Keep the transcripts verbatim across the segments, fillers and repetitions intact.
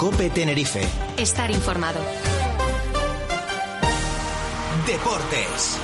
COPE Tenerife. Estar informado. Deportes.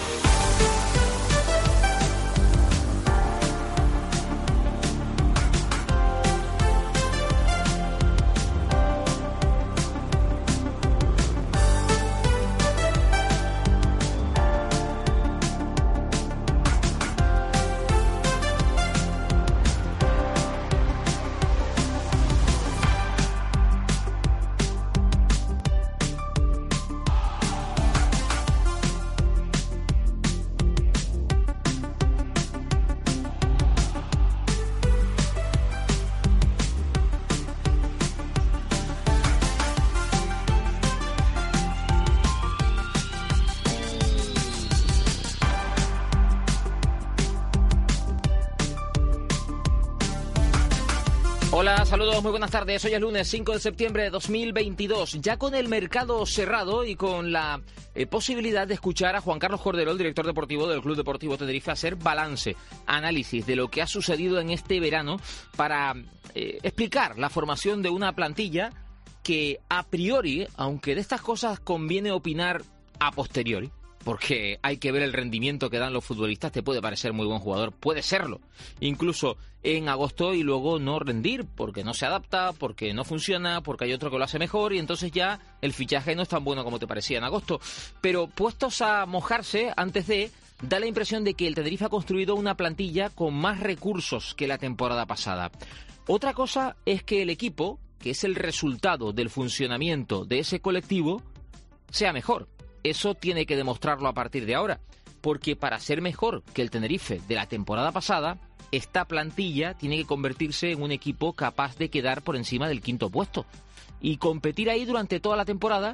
Hola, saludos, muy buenas tardes. Hoy es lunes cinco de septiembre de dos mil veintidós, ya con el mercado cerrado y con la eh, posibilidad de escuchar a Juan Carlos Cordero, el director deportivo del Club Deportivo Tenerife, hacer balance, análisis de lo que ha sucedido en este verano para eh, explicar la formación de una plantilla que a priori, aunque de estas cosas conviene opinar a posteriori, porque hay que ver el rendimiento que dan los futbolistas, te puede parecer muy buen jugador, puede serlo, incluso en agosto y luego no rendir, porque no se adapta, porque no funciona, porque hay otro que lo hace mejor y entonces ya el fichaje no es tan bueno como te parecía en agosto. Pero puestos a mojarse antes de, da la impresión de que el Tenerife ha construido una plantilla con más recursos que la temporada pasada. Otra cosa es que el equipo, que es el resultado del funcionamiento de ese colectivo, sea mejor. Eso tiene que demostrarlo a partir de ahora, porque para ser mejor que el Tenerife de la temporada pasada, esta plantilla tiene que convertirse en un equipo capaz de quedar por encima del quinto puesto y competir ahí durante toda la temporada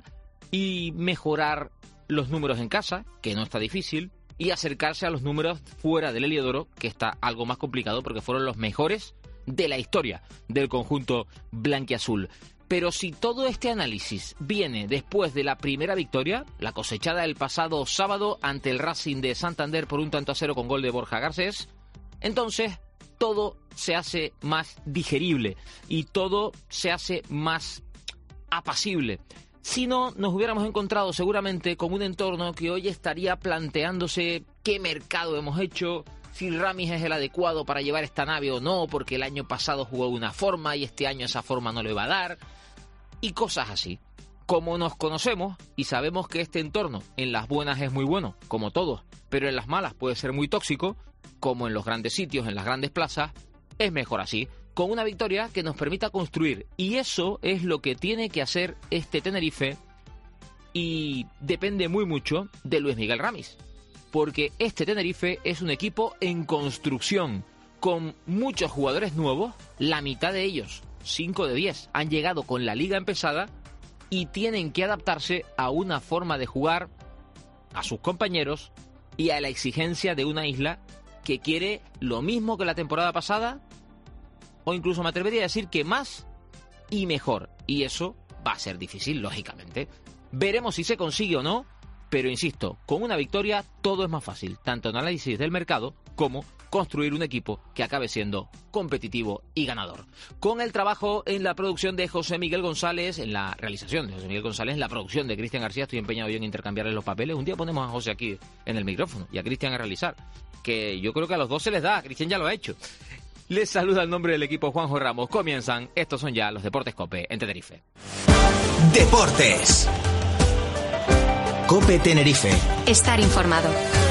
y mejorar los números en casa, que no está difícil, y acercarse a los números fuera del Heliodoro, que está algo más complicado porque fueron los mejores de la historia del conjunto blanquiazul. Pero si todo este análisis viene después de la primera victoria, la cosechada el pasado sábado ante el Racing de Santander por un tanto a cero con gol de Borja Garcés, entonces todo se hace más digerible y todo se hace más apacible. Si no, nos hubiéramos encontrado seguramente con un entorno que hoy estaría planteándose qué mercado hemos hecho, si Ramis es el adecuado para llevar esta nave o no, porque el año pasado jugó de una forma y este año esa forma no le va a dar, y cosas así. Como nos conocemos y sabemos que este entorno en las buenas es muy bueno, como todos, pero en las malas puede ser muy tóxico, como en los grandes sitios, en las grandes plazas, es mejor así, con una victoria que nos permita construir. Y eso es lo que tiene que hacer este Tenerife y depende muy mucho de Luis Miguel Ramis. Porque este Tenerife es un equipo en construcción, con muchos jugadores nuevos, la mitad de ellos, cinco de diez, han llegado con la liga empezada y tienen que adaptarse a una forma de jugar, a sus compañeros y a la exigencia de una isla que quiere lo mismo que la temporada pasada, o incluso me atrevería a decir que más y mejor. Y eso va a ser difícil, lógicamente. Veremos si se consigue o no. Pero insisto, con una victoria todo es más fácil, tanto en análisis del mercado como construir un equipo que acabe siendo competitivo y ganador. Con el trabajo en la producción de José Miguel González, en la realización de José Miguel González, en la producción de Cristian García, estoy empeñado yo en intercambiarles los papeles. Un día ponemos a José aquí en el micrófono y a Cristian a realizar, que yo creo que a los dos se les da, Cristian ya lo ha hecho. Les saluda el nombre del equipo Juanjo Ramos. Comienzan, estos son ya los Deportes COPE en Tenerife. Deportes. COPE Tenerife. Estar informado.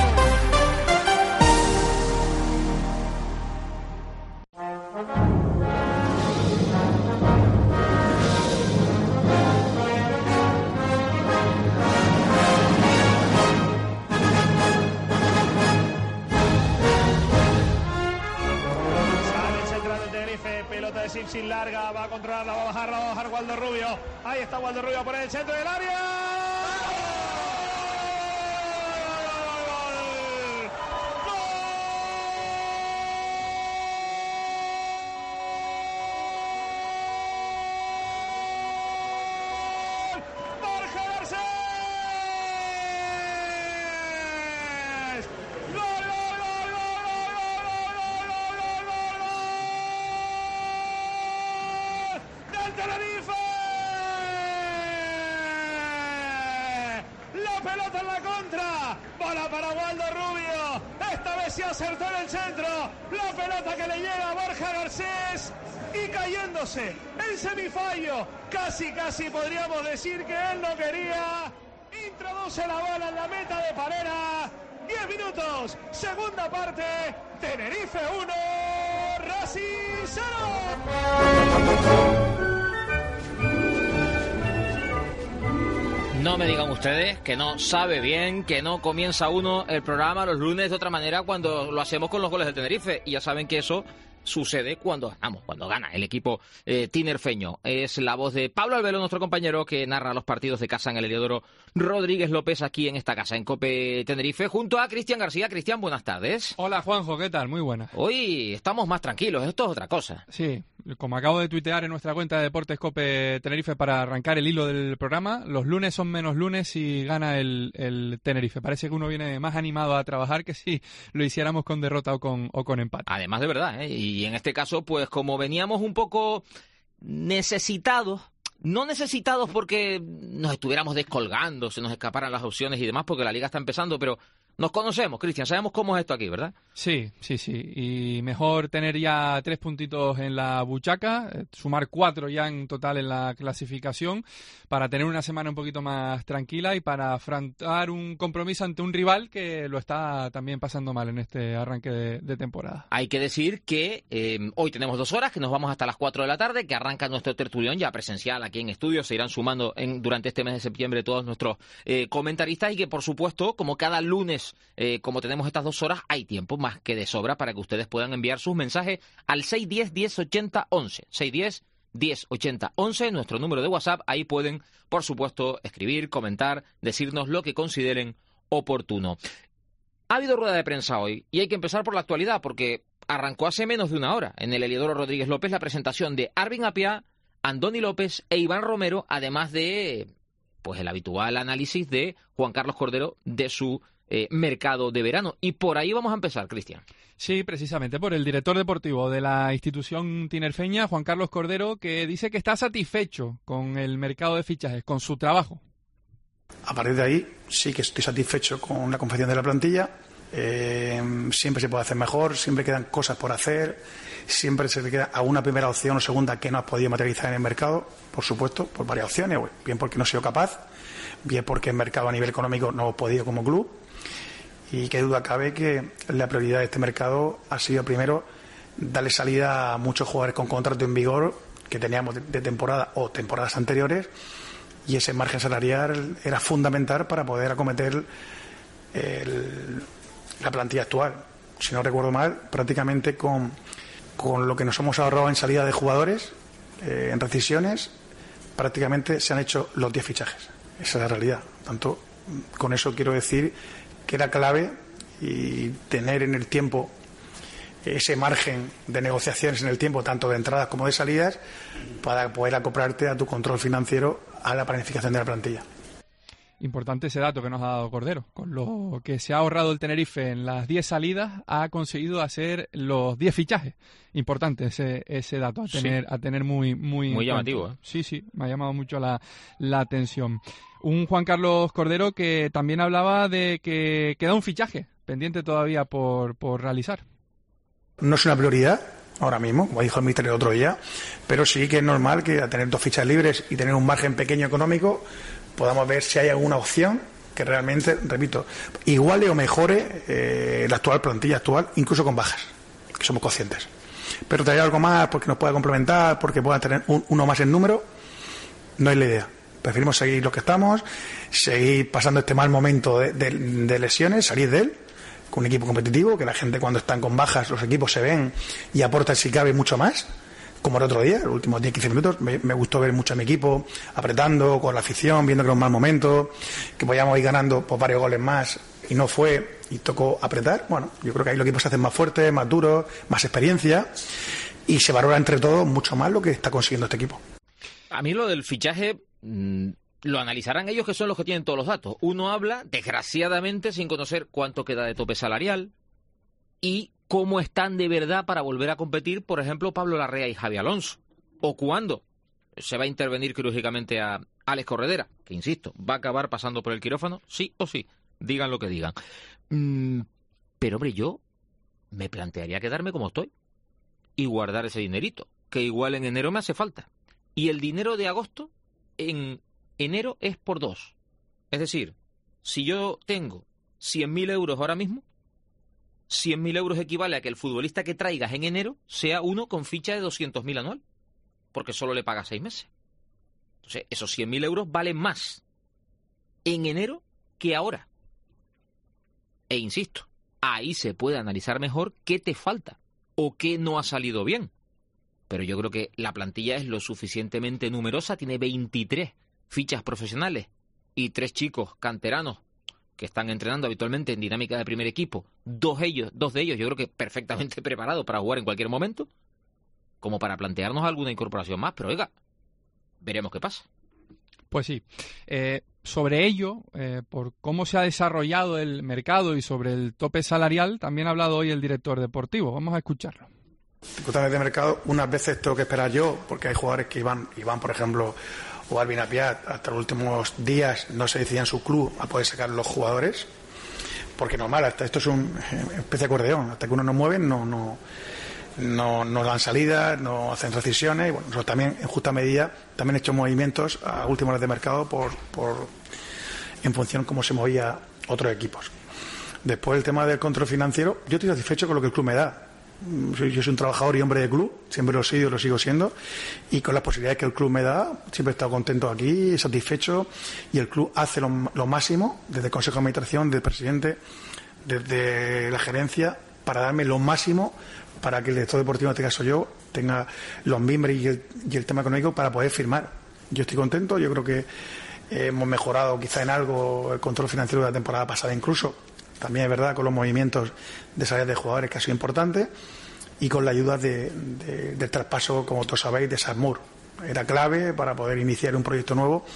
Sale el central de Tenerife, pelota de Simpson larga, va a controlarla, va a bajar, va a bajar Waldo Rubio. Ahí está Waldo Rubio por el centro del área. Tenerife. centra, bola para Waldo Rubio, esta vez se acertó en el centro, la pelota que le llega a Borja Garcés y cayéndose en semifallo, casi casi podríamos decir que él no quería, introduce la bola en la meta de Parera, diez minutos, segunda parte, Tenerife uno, Racing cero. No me digan ustedes que no sabe bien, que no comienza uno el programa los lunes de otra manera cuando lo hacemos con los goles del Tenerife. Y ya saben que eso sucede cuando ganamos, cuando gana el equipo eh, tinerfeño. Es la voz de Pablo Albelo, nuestro compañero que narra los partidos de casa en el Heliodoro Rodríguez López aquí en esta casa, en COPE Tenerife, junto a Cristian García. Cristian, buenas tardes. Hola Juanjo, ¿qué tal? Muy buenas. Hoy estamos más tranquilos, esto es otra cosa. Sí, como acabo de tuitear en nuestra cuenta de Deportes COPE Tenerife para arrancar el hilo del programa, los lunes son menos lunes y gana el, el Tenerife. Parece que uno viene más animado a trabajar que si lo hiciéramos con derrota o con, o con empate. Además de verdad, ¿eh? Y en este caso, pues como veníamos un poco necesitados, no necesitados porque nos estuviéramos descolgando, se nos escaparan las opciones y demás, porque la liga está empezando, pero nos conocemos, Cristian, sabemos cómo es esto aquí, ¿verdad? Sí, sí, sí. Y mejor tener ya tres puntitos en la buchaca, eh, sumar cuatro ya en total en la clasificación, para tener una semana un poquito más tranquila y para afrontar un compromiso ante un rival que lo está también pasando mal en este arranque de, de temporada. Hay que decir que eh, hoy tenemos dos horas, que nos vamos hasta las cuatro de la tarde, que arranca nuestro tertulión ya presencial aquí en estudio. Se irán sumando en, durante este mes de septiembre todos nuestros eh, comentaristas y que, por supuesto, como cada lunes, Eh, como tenemos estas dos horas, hay tiempo más que de sobra para que ustedes puedan enviar sus mensajes al seis uno cero, diez ochenta, once. seis uno cero, diez ochenta, once, nuestro número de WhatsApp. Ahí pueden, por supuesto, escribir, comentar, decirnos lo que consideren oportuno. Ha habido rueda de prensa hoy y hay que empezar por la actualidad porque arrancó hace menos de una hora en el Heliodoro Rodríguez López la presentación de Arvin Appiah, Andoni López e Iván Romero, además de pues el habitual análisis de Juan Carlos Cordero de su Eh, mercado de verano. Y por ahí vamos a empezar, Cristian. Sí, precisamente por el director deportivo de la institución tinerfeña, Juan Carlos Cordero, que dice que está satisfecho con el mercado de fichajes, con su trabajo. A partir de ahí sí que estoy satisfecho con la confección de la plantilla. Eh, siempre se puede hacer mejor, siempre quedan cosas por hacer, siempre se le queda alguna primera opción o segunda que no has podido materializar en el mercado, por supuesto, por varias opciones, bien porque no he sido capaz, bien porque el mercado a nivel económico no he podido como club. Y qué duda cabe que la prioridad de este mercado ha sido primero darle salida a muchos jugadores con contrato en vigor que teníamos de temporada o temporadas anteriores, y ese margen salarial era fundamental para poder acometer el, la plantilla actual. Si no recuerdo mal, prácticamente con, con lo que nos hemos ahorrado en salida de jugadores, eh, en rescisiones, prácticamente se han hecho los diez fichajes. Esa es la realidad. Tanto con eso quiero decir que era clave y tener en el tiempo ese margen de negociaciones en el tiempo, tanto de entradas como de salidas, para poder acoplarte a tu control financiero a la planificación de la plantilla. Importante ese dato que nos ha dado Cordero. Con lo que se ha ahorrado el Tenerife en las diez salidas, ha conseguido hacer los diez fichajes. Importante ese ese dato a tener sí. a tener muy muy muy llamativo. ¿eh? Sí, sí, me ha llamado mucho la, la atención. Un Juan Carlos Cordero que también hablaba de que queda un fichaje pendiente todavía por, por realizar. No es una prioridad ahora mismo, como dijo el míster el otro día, pero sí que es normal que al tener dos fichas libres y tener un margen pequeño económico podamos ver si hay alguna opción que realmente, repito, iguale o mejore eh, la actual plantilla actual, incluso con bajas, que somos conscientes. Pero traer algo más porque nos pueda complementar, porque pueda tener un, uno más en número, no es la idea. Preferimos seguir lo que estamos, seguir pasando este mal momento de, de, de lesiones, salir de él, con un equipo competitivo, que la gente cuando están con bajas, los equipos se ven y aportan si cabe mucho más, como el otro día, los últimos diez a quince minutos, me, me gustó ver mucho a mi equipo apretando, con la afición, viendo que era un mal momento, que podíamos ir ganando por varios goles más, y no fue, y tocó apretar. Bueno, yo creo que ahí los equipos se hacen más fuertes, más duros, más experiencia, y se valora entre todos mucho más lo que está consiguiendo este equipo. A mí lo del fichaje mmm, lo analizarán ellos, que son los que tienen todos los datos. Uno habla, desgraciadamente, sin conocer cuánto queda de tope salarial y cómo están de verdad para volver a competir, por ejemplo, Pablo Larrea y Javi Alonso. O cuándo se va a intervenir quirúrgicamente a Alex Corredera, que, insisto, va a acabar pasando por el quirófano, sí o sí. digan lo que digan. Mm, pero, hombre, yo me plantearía quedarme como estoy y guardar ese dinerito, que igual en enero me hace falta. Y el dinero de agosto, en enero, es por dos. Es decir, si yo tengo cien mil euros ahora mismo, cien mil euros equivale a que el futbolista que traigas en enero sea uno con ficha de doscientos mil anual, porque solo le pagas seis meses. Entonces, esos cien mil euros valen más en enero que ahora. E insisto, ahí se puede analizar mejor qué te falta o qué no ha salido bien. Pero yo creo que la plantilla es lo suficientemente numerosa, tiene veintitrés fichas profesionales y tres chicos canteranos que están entrenando habitualmente en dinámica de primer equipo, dos, ellos, dos de ellos yo creo que perfectamente preparados para jugar en cualquier momento, como para plantearnos alguna incorporación más, pero oiga, veremos qué pasa. Pues sí. Eh, sobre ello, eh, por cómo se ha desarrollado el mercado y sobre el tope salarial, también ha hablado hoy el director deportivo. Vamos a escucharlo. Circunstancias de mercado, unas veces tengo que esperar yo, porque hay jugadores que iban, iban por ejemplo, o Alvin Apiat, hasta los últimos días no se decidían su club a poder sacar los jugadores, porque normal, hasta esto es un especie de acordeón, hasta que uno no mueve, no, no, no, no dan salidas, no hacen rescisiones, y bueno, nosotros también, en justa medida, también he hecho movimientos a últimas horas de mercado por, por en función de cómo se movía otros equipos. Después el tema del control financiero, yo estoy satisfecho con lo que el club me da. Yo soy un trabajador y hombre de club, siempre lo he sido y lo sigo siendo, y con las posibilidades que el club me da, siempre he estado contento aquí, satisfecho, y el club hace lo, lo máximo, desde el Consejo de Administración, desde el presidente, desde la gerencia, para darme lo máximo para que el director deportivo, en este caso yo, tenga los mimbres y el, y el tema económico para poder firmar. Yo estoy contento, yo creo que hemos mejorado quizá en algo el control financiero de la temporada pasada incluso. También es verdad con los movimientos de salida de jugadores que ha sido importante y con la ayuda de, de, del traspaso, como todos sabéis, de Sarmur. Era clave para poder iniciar un proyecto nuevo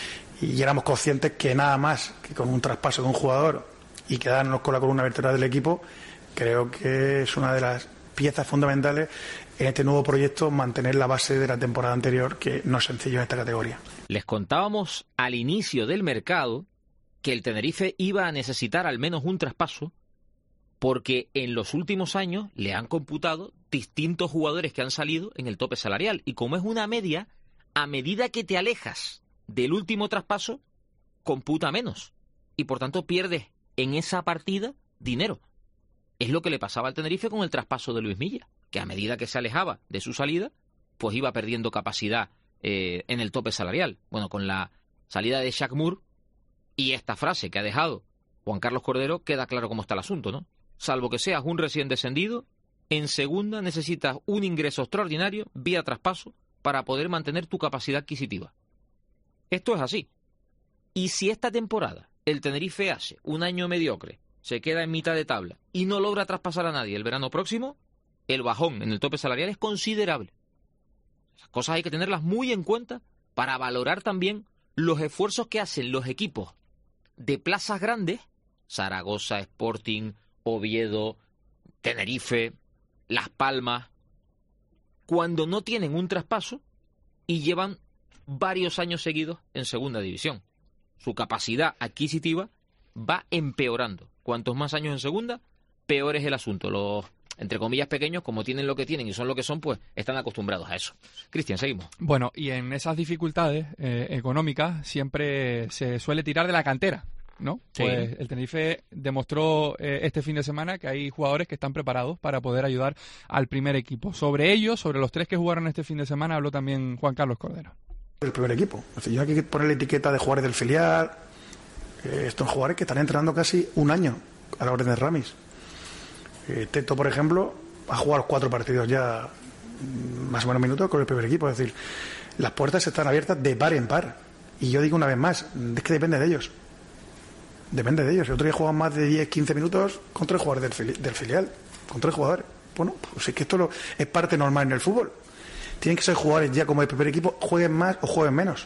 y éramos conscientes que nada más que con un traspaso de un jugador y quedarnos con la columna vertebral del equipo, creo que es una de las piezas fundamentales en este nuevo proyecto, mantener la base de la temporada anterior, que no es sencillo en esta categoría. Les contábamos al inicio del mercado que el Tenerife iba a necesitar al menos un traspaso porque en los últimos años le han computado distintos jugadores que han salido en el tope salarial. Y como es una media, a medida que te alejas del último traspaso, computa menos. Y por tanto pierdes en esa partida dinero. Es lo que le pasaba al Tenerife con el traspaso de Luis Milla, que a medida que se alejaba de su salida, pues iba perdiendo capacidad eh, en el tope salarial. Bueno, con la salida de Shaq Moore y esta frase que ha dejado Juan Carlos Cordero, queda claro cómo está el asunto, ¿no? Salvo que seas un recién descendido, en segunda necesitas un ingreso extraordinario vía traspaso para poder mantener tu capacidad adquisitiva. Esto es así. Y si esta temporada el Tenerife hace un año mediocre, se queda en mitad de tabla y no logra traspasar a nadie el verano próximo, el bajón en el tope salarial es considerable. Esas cosas hay que tenerlas muy en cuenta para valorar también los esfuerzos que hacen los equipos de plazas grandes, Zaragoza, Sporting, Oviedo, Tenerife, Las Palmas, cuando no tienen un traspaso y llevan varios años seguidos en segunda división. Su capacidad adquisitiva va empeorando. Cuantos más años en segunda, peor es el asunto. Los, entre comillas, pequeños, como tienen lo que tienen y son lo que son, pues están acostumbrados a eso. Cristian, seguimos. Bueno, y en esas dificultades eh, económicas siempre se suele tirar de la cantera, ¿no? Sí. Pues el Tenerife demostró eh, este fin de semana que hay jugadores que están preparados para poder ayudar al primer equipo. Sobre ellos, sobre los tres que jugaron este fin de semana, habló también Juan Carlos Cordero. El primer equipo. Es decir, yo aquí hay que poner la etiqueta de jugadores del filial. Eh, estos jugadores que están entrenando casi un año a la orden de Ramis. Eh, Teto, por ejemplo, ha jugado cuatro partidos ya, más o menos minutos, con el primer equipo. Es decir, las puertas están abiertas de par en par. Y yo digo una vez más, es que depende de ellos. Depende de ellos. El otro día juegan más de diez, quince minutos con tres jugadores del, fili- del filial. Con tres jugadores. Bueno, pues es que esto lo, es parte normal en el fútbol. Tienen que ser jugadores ya como el primer equipo, jueguen más o jueguen menos.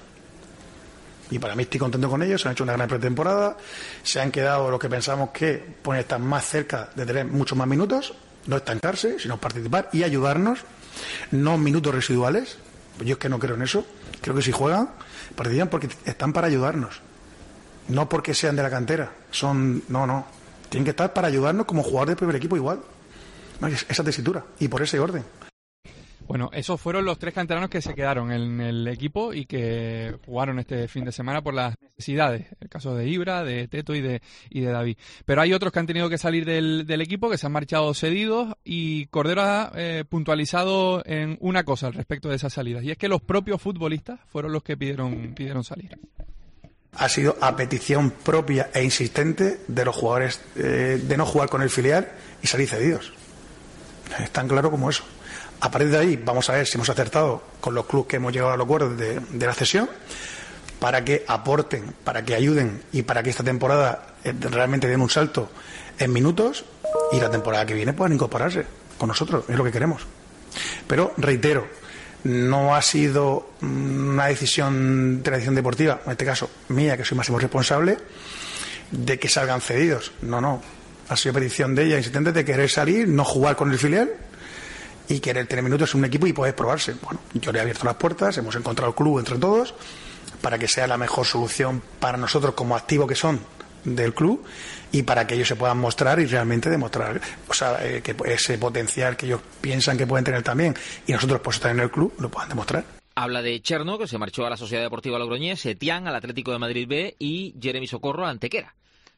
Y para mí estoy contento con ellos, han hecho una gran pretemporada, se han quedado lo que pensamos que pueden estar más cerca de tener muchos más minutos, no estancarse, sino participar y ayudarnos, no minutos residuales. Yo es que no creo en eso, creo que si juegan, participan porque están para ayudarnos. No porque sean de la cantera, son, no, no, tienen que estar para ayudarnos como jugador del primer equipo igual. No, esa tesitura y por ese orden. Bueno, esos fueron los tres canteranos que se quedaron en el equipo y que jugaron este fin de semana por las necesidades. El caso de Ibra, de Teto y de y de David. Pero hay otros que han tenido que salir del, del equipo, que se han marchado cedidos, y Cordero ha eh, puntualizado en una cosa al respecto de esas salidas, y es que los propios futbolistas fueron los que pidieron, pidieron salir. Ha sido a petición propia e insistente de los jugadores eh, de no jugar con el filial y salir cedidos. Es tan claro como eso. A partir de ahí vamos a ver si hemos acertado con los clubes que hemos llegado al acuerdo de, de la cesión, para que aporten, para que ayuden y para que esta temporada realmente den un salto en minutos, y la temporada que viene puedan incorporarse con nosotros, es lo que queremos. Pero reitero, no ha sido una decisión de la dirección deportiva, en este caso mía, que soy máximo responsable, de que salgan cedidos. No, no, ha sido petición de ella insistente de querer salir, no jugar con el filial y querer tener minutos en un equipo y poder probarse. Bueno, yo le he abierto las puertas, hemos encontrado el club entre todos para que sea la mejor solución para nosotros como activos que son del club, y para que ellos se puedan mostrar y realmente demostrar, o sea, eh, que ese potencial que ellos piensan que pueden tener también y nosotros por estar en el club lo puedan demostrar. Habla de Cherno, que se marchó a la Sociedad Deportiva Logroñés, Etián al Atlético de Madrid B y Jeremy Socorro a Antequera.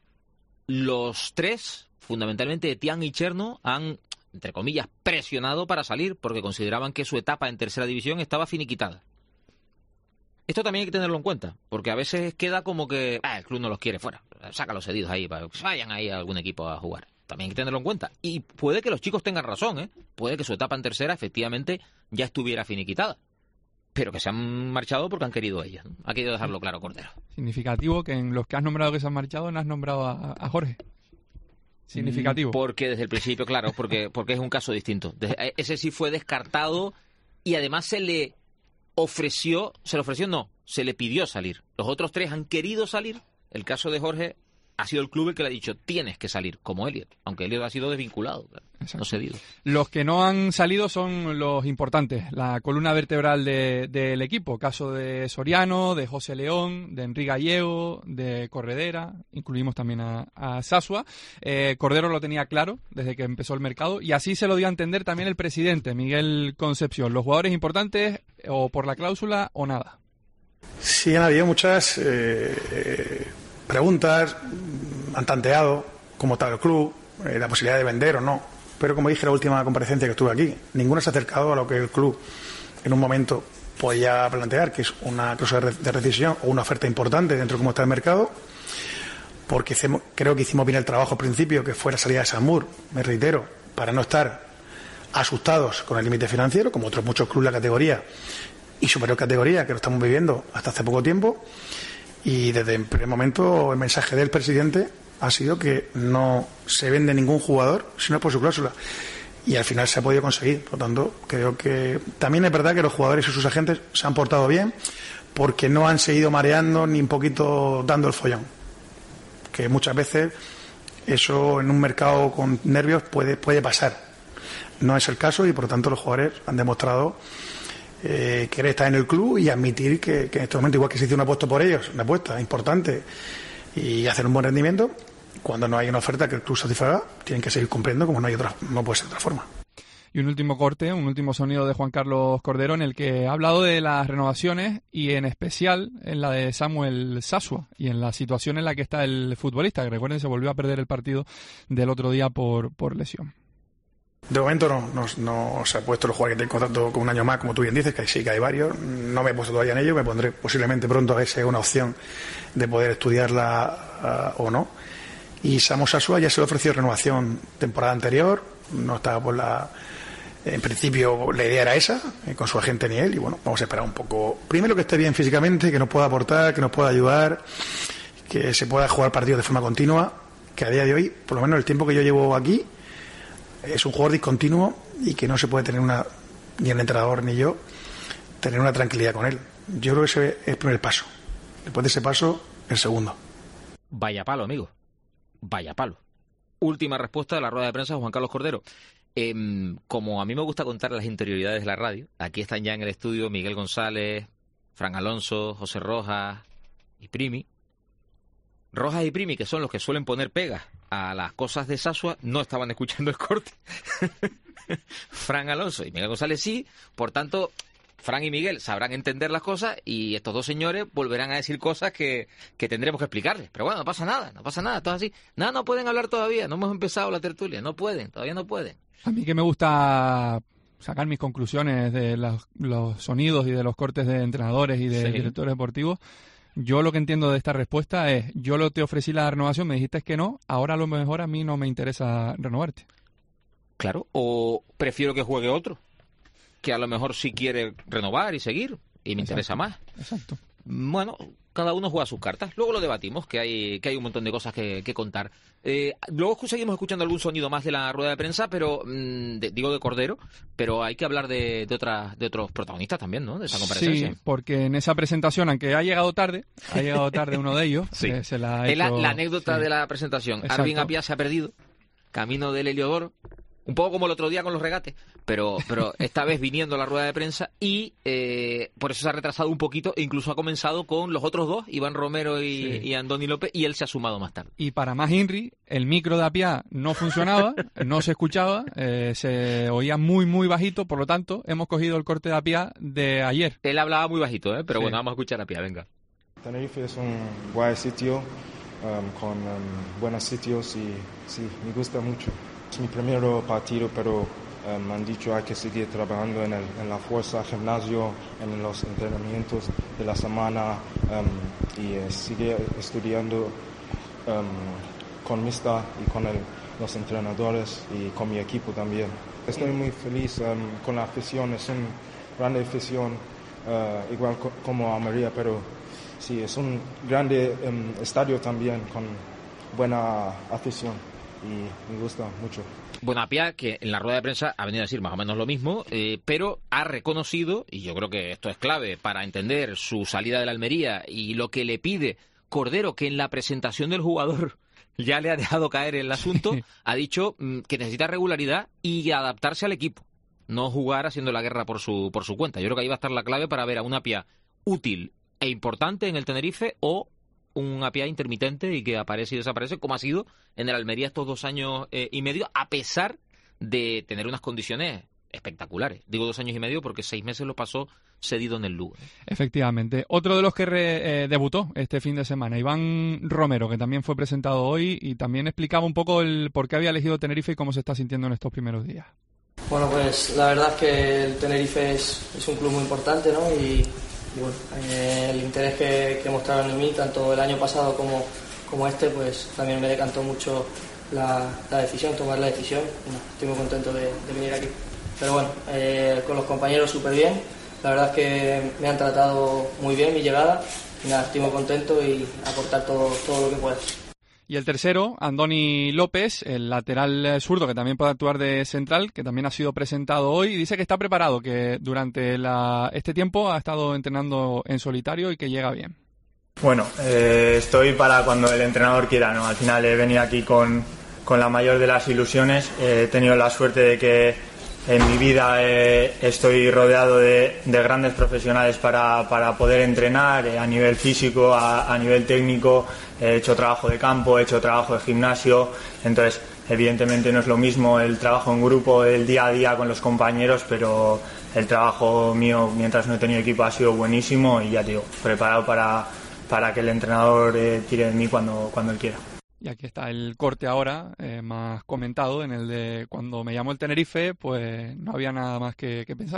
Los tres, fundamentalmente Etián y Cherno, han, entre comillas, presionado para salir porque consideraban que su etapa en tercera división estaba finiquitada. Esto también hay que tenerlo en cuenta, porque a veces queda como que ah, el club no los quiere fuera, saca los cedidos ahí para que vayan ahí a algún equipo a jugar. También hay que tenerlo en cuenta. Y puede que los chicos tengan razón, ¿eh? Puede que su etapa en tercera efectivamente ya estuviera finiquitada, pero que se han marchado porque han querido ellos, ¿no? Ha querido dejarlo claro Cordero. Significativo que en los que has nombrado que se han marchado no has nombrado a, a Jorge. Significativo. Porque desde el principio, claro, porque, porque es un caso distinto. Desde, ese sí fue descartado y además se le ofreció, se le ofreció no, se le pidió salir. Los otros tres han querido salir. El caso de Jorge ha sido el club el que le ha dicho tienes que salir, como Elliot, aunque Elliot ha sido desvinculado, no cedido. Los que no han salido son los importantes, la columna vertebral de, del equipo, caso de Soriano, de José León, de Enrique Gallego, de Corredera, incluimos también a, a Sasua. Eh, Cordero lo tenía claro desde que empezó el mercado y así se lo dio a entender también el presidente, Miguel Concepción. Los jugadores importantes o por la cláusula o nada. Sí, han habido muchas eh, eh, preguntas, han tanteado cómo está el club, eh, la posibilidad de vender o no. Pero como dije en la última comparecencia que estuve aquí, ninguno se ha acercado a lo que el club en un momento podía plantear, que es una cláusula de rescisión o una oferta importante dentro de cómo está el mercado, porque hicimos, creo que hicimos bien el trabajo al principio, que fue la salida de Samur, me reitero, para no estar asustados con el límite financiero, como otros muchos clubes de la categoría y superior categoría que lo estamos viviendo hasta hace poco tiempo. Y desde el primer momento el mensaje del presidente ha sido que no se vende ningún jugador si no es por su cláusula, y al final se ha podido conseguir. Por lo tanto, creo que también es verdad que los jugadores y sus agentes se han portado bien, porque no han seguido mareando ni un poquito dando el follón, que muchas veces eso en un mercado con nervios puede, puede pasar. No es el caso y por lo tanto los jugadores han demostrado eh, querer estar en el club y admitir que, que en este momento, igual que se hizo una apuesta por ellos, una apuesta importante, y hacer un buen rendimiento, cuando no hay una oferta que el club satisfaga, tienen que seguir cumpliendo, como no hay otra, no puede ser de otra forma. Y un último corte, un último sonido de Juan Carlos Cordero, en el que ha hablado de las renovaciones y en especial en la de Samuel Sasua y en la situación en la que está el futbolista, que recuerden se volvió a perder el partido del otro día por, por lesión. De momento no, no, no se ha puesto los jugadores que tienen contrato con un año más, como tú bien dices, que sí que hay varios. No me he puesto todavía en ello, me pondré posiblemente pronto a ver si hay una opción de poder estudiarla uh, o no. Y Samu Sasua ya se le ofreció renovación temporada anterior, no estaba por la... En principio la idea era esa, eh, con su agente ni él, y bueno, vamos a esperar un poco. Primero que esté bien físicamente, que nos pueda aportar, que nos pueda ayudar, que se pueda jugar partidos de forma continua, que a día de hoy, por lo menos el tiempo que yo llevo aquí, es un jugador discontinuo y que no se puede tener una, ni el entrenador ni yo, tener una tranquilidad con él. Yo creo que ese es el primer paso. Después de ese paso, el segundo. Vaya palo, amigo. Vaya palo. Última respuesta de la rueda de prensa de Juan Carlos Cordero. Eh, como a mí me gusta contar las interioridades de la radio, aquí están ya en el estudio Miguel González, Fran Alonso, José Rojas y Primi. Rojas y Primi, que son los que suelen poner pegas a las cosas de Sasua, no estaban escuchando el corte. Fran Alonso y Miguel González sí, por tanto, Fran y Miguel sabrán entender las cosas y estos dos señores volverán a decir cosas que, que tendremos que explicarles. Pero bueno, no pasa nada, no pasa nada, todo así. Nada, no pueden hablar todavía, no hemos empezado la tertulia, no pueden, todavía no pueden. A mí que me gusta sacar mis conclusiones de los, los sonidos y de los cortes de entrenadores y de sí. directores deportivos. Yo lo que entiendo de esta respuesta es, yo lo te ofrecí la renovación, me dijiste que no, ahora a lo mejor a mí no me interesa renovarte. Claro, o prefiero que juegue otro, que a lo mejor sí quiere renovar y seguir, y me Exacto. interesa más. Exacto. Bueno, cada uno juega sus cartas. Luego lo debatimos, que hay que hay un montón de cosas que, que contar. Eh, luego seguimos escuchando algún sonido más de la rueda de prensa, pero mmm, de, digo de Cordero, pero hay que hablar de, de, otras, de otros protagonistas también, ¿no? De esa comparecencia. Sí, porque en esa presentación, aunque ha llegado tarde, ha llegado tarde uno de ellos. sí. eh, se la ha es hecho... la, la anécdota sí. de la presentación. Exacto. Arvin Apia se ha perdido, camino del Heliodoro. Un poco como el otro día con los regates, pero pero esta vez viniendo a la rueda de prensa y eh, por eso se ha retrasado un poquito e incluso ha comenzado con los otros dos, Iván Romero y, sí. y Andoni López, y él se ha sumado más tarde. Y para más Inri, el micro de Apia no funcionaba, no se escuchaba, eh, se oía muy muy bajito, por lo tanto hemos cogido el corte de Apia de ayer. Él hablaba muy bajito, ¿eh? pero sí. bueno, vamos a escuchar a Apia, venga. Tenerife es un buen sitio, um, con um, buenos sitios y sí, me gusta mucho. Es mi primer partido, pero eh, me han dicho hay que seguir trabajando en, el, en la fuerza, gimnasio, en los entrenamientos de la semana um, y eh, seguir estudiando um, con Mista y con el, los entrenadores y con mi equipo también. Estoy muy feliz um, con la afición, es una grande afición, uh, igual co- como Almería, pero sí, es un grande um, estadio también con buena afición. Y me gusta mucho. Bueno, Apia, que en la rueda de prensa ha venido a decir más o menos lo mismo, eh, pero ha reconocido, y yo creo que esto es clave para entender su salida de la Almería y lo que le pide Cordero, que en la presentación del jugador ya le ha dejado caer el asunto, sí. ha dicho mm, que necesita regularidad y adaptarse al equipo, no jugar haciendo la guerra por su, por su cuenta. Yo creo que ahí va a estar la clave para ver a un Apia útil e importante en el Tenerife o un Apia intermitente y que aparece y desaparece, como ha sido en el Almería estos dos años eh, y medio, a pesar de tener unas condiciones espectaculares. Digo dos años y medio porque seis meses lo pasó cedido en el Lugo. Efectivamente. Otro de los que re, eh, debutó este fin de semana, Iván Romero, que también fue presentado hoy y también explicaba un poco el por qué había elegido Tenerife y cómo se está sintiendo en estos primeros días. Bueno, pues la verdad es que el Tenerife es, es un club muy importante, ¿no? Y Y bueno, eh, el interés que, que mostraron en mí, tanto el año pasado como, como este, pues también me decantó mucho la, la decisión, tomar la decisión. Bueno, estoy muy contento de, de venir aquí. Pero bueno, eh, con los compañeros súper bien. La verdad es que me han tratado muy bien mi llegada. Y nada, estoy muy contento y aportar todo, todo lo que pueda. Y el tercero, Andoni López, el lateral zurdo que también puede actuar de central, que también ha sido presentado hoy, y dice que está preparado, que durante la, este tiempo ha estado entrenando en solitario y que llega bien. Bueno, eh, estoy para cuando el entrenador quiera, ¿no? Al final he venido aquí con, con la mayor de las ilusiones. Eh, he tenido la suerte de que en mi vida eh, estoy rodeado de, de grandes profesionales para, para poder entrenar eh, a nivel físico, a, a nivel técnico. He hecho trabajo de campo, he hecho trabajo de gimnasio, entonces evidentemente no es lo mismo el trabajo en grupo, el día a día con los compañeros, pero el trabajo mío mientras no he tenido equipo ha sido buenísimo y ya te digo, preparado para, para que el entrenador eh, tire de mí cuando, cuando él quiera. Y aquí está el corte ahora, eh, más comentado, en el de cuando me llamó el Tenerife, pues no había nada más que, que pensar.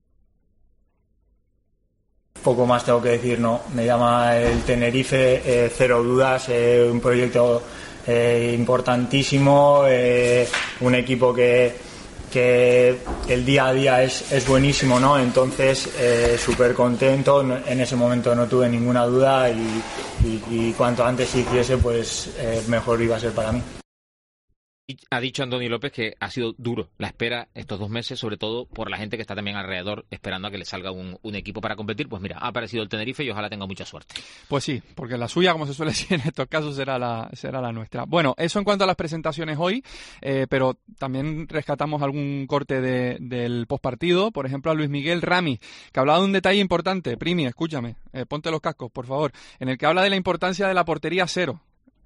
Poco más tengo que decir, no. Me llama el Tenerife, eh, cero dudas, eh, un proyecto eh, importantísimo, eh, un equipo que, que el día a día es, es buenísimo, ¿no? Entonces, eh, súper contento. En ese momento no tuve ninguna duda y, y, y cuanto antes hiciese, pues eh, mejor iba a ser para mí. Ha dicho Andoni López que ha sido duro la espera estos dos meses, sobre todo por la gente que está también alrededor esperando a que le salga un, un equipo para competir. Pues mira, ha aparecido el Tenerife y ojalá tenga mucha suerte. Pues sí, porque la suya, como se suele decir en estos casos, será la, será la nuestra. Bueno, eso en cuanto a las presentaciones hoy, eh, pero también rescatamos algún corte de, del postpartido, por ejemplo a Luis Miguel Rami, que hablaba de un detalle importante. Primi, escúchame, eh, ponte los cascos, por favor, en el que habla de la importancia de la portería cero.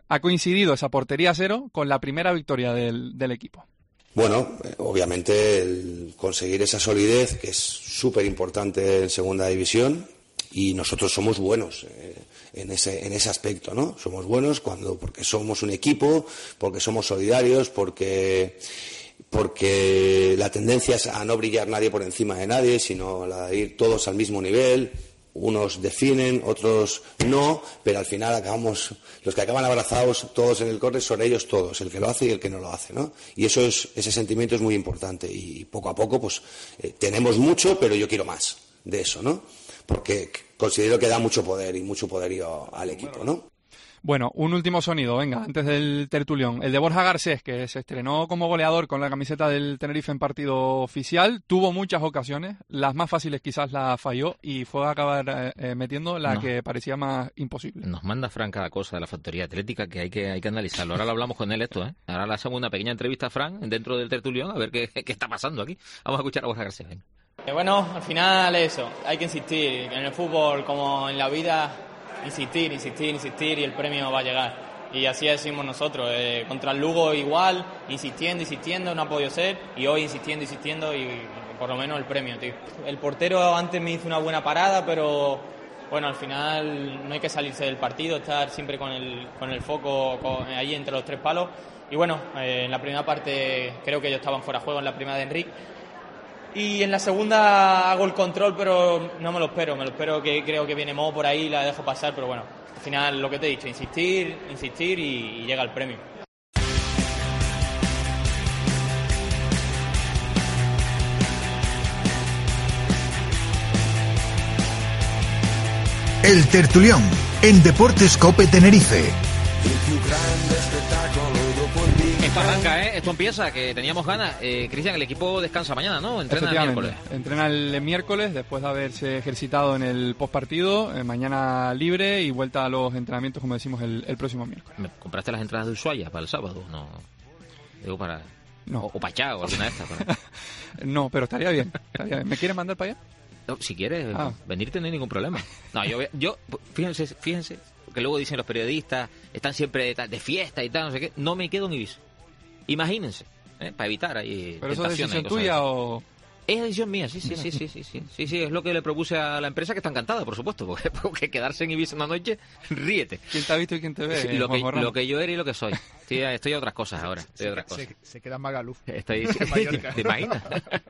ha coincidido esa portería cero con la primera victoria del, del equipo. Bueno, obviamente el conseguir esa solidez, que es súper importante en segunda división, y nosotros somos buenos eh, en ese en ese aspecto, ¿no? Somos buenos cuando porque somos un equipo, porque somos solidarios, porque porque la tendencia es a no brillar nadie por encima de nadie, sino a ir todos al mismo nivel. Unos definen, otros no, pero al final acabamos, los que acaban abrazados todos en el córner son ellos todos, el que lo hace y el que no lo hace, ¿no? Y eso es, ese sentimiento es muy importante y poco a poco, pues, eh, tenemos mucho, pero yo quiero más de eso, ¿no? Porque considero que da mucho poder y mucho poderío al equipo, ¿no? Bueno, un último sonido, venga, antes del tertulión. El de Borja Garcés, que se estrenó como goleador con la camiseta del Tenerife en partido oficial, tuvo muchas ocasiones, las más fáciles quizás las falló y fue a acabar eh, metiendo la no. que parecía más imposible. Nos manda Fran cada cosa de la factoría atlética que hay que hay que analizarlo. Ahora lo hablamos con él esto, ¿eh? Ahora le hacemos una pequeña entrevista a Fran dentro del tertulión a ver qué, qué está pasando aquí. Vamos a escuchar a Borja Garcés. Venga. Eh, bueno, al final eso, hay que insistir. En el fútbol como en la vida... Insistir, insistir, insistir y el premio va a llegar. Y así decimos nosotros. Eh, contra el Lugo igual, insistiendo, insistiendo, no ha podido ser. Y hoy insistiendo, insistiendo y, y por lo menos el premio, tío. El portero antes me hizo una buena parada, pero bueno, al final no hay que salirse del partido, estar siempre con el, con el foco con, ahí entre los tres palos. Y bueno, eh, en la primera parte creo que ellos estaban fuera de juego en la primera de Enrique. Y en la segunda hago el control, pero no me lo espero. Me lo espero que creo que viene Mo por ahí, la dejo pasar, pero bueno, al final lo que te he dicho, insistir, insistir y, y llega el premio. El tertulión en Deportes Cope Tenerife. Esto arranca, ¿eh? Esto empieza, que teníamos ganas. Eh, Cristian, el equipo descansa mañana, ¿no? Entrena el miércoles. Entrena el miércoles después de haberse ejercitado en el postpartido. Eh, mañana libre y vuelta a los entrenamientos, como decimos, el, el próximo miércoles. ¿Me compraste las entradas de Ushuaia para el sábado? No. Digo para... No. O, o Pachá o alguna de estas. Para... no, pero estaría bien, estaría bien. ¿Me quieres mandar para allá? No, si quieres, ah. venirte no hay ningún problema. No, yo, yo fíjense, fíjense, que luego dicen los periodistas, están siempre de fiesta y tal, no sé qué. No me quedo en Ibiza. Imagínense, ¿eh? Para evitar ahí. ¿Pero eso es decisión tuya o...? Es decisión mía, sí, sí, sí, sí, sí, sí, sí, sí, es lo que le propuse a la empresa, que está encantada, por supuesto, porque, porque quedarse en Ibiza una noche, ríete. ¿Quién te ha visto y quién te ve? Sí, lo, que, lo que yo era y lo que soy. Estoy, estoy a otras cosas ahora, estoy a otras cosas. Se, se queda en Magaluf. Estoy, ¿te imaginas?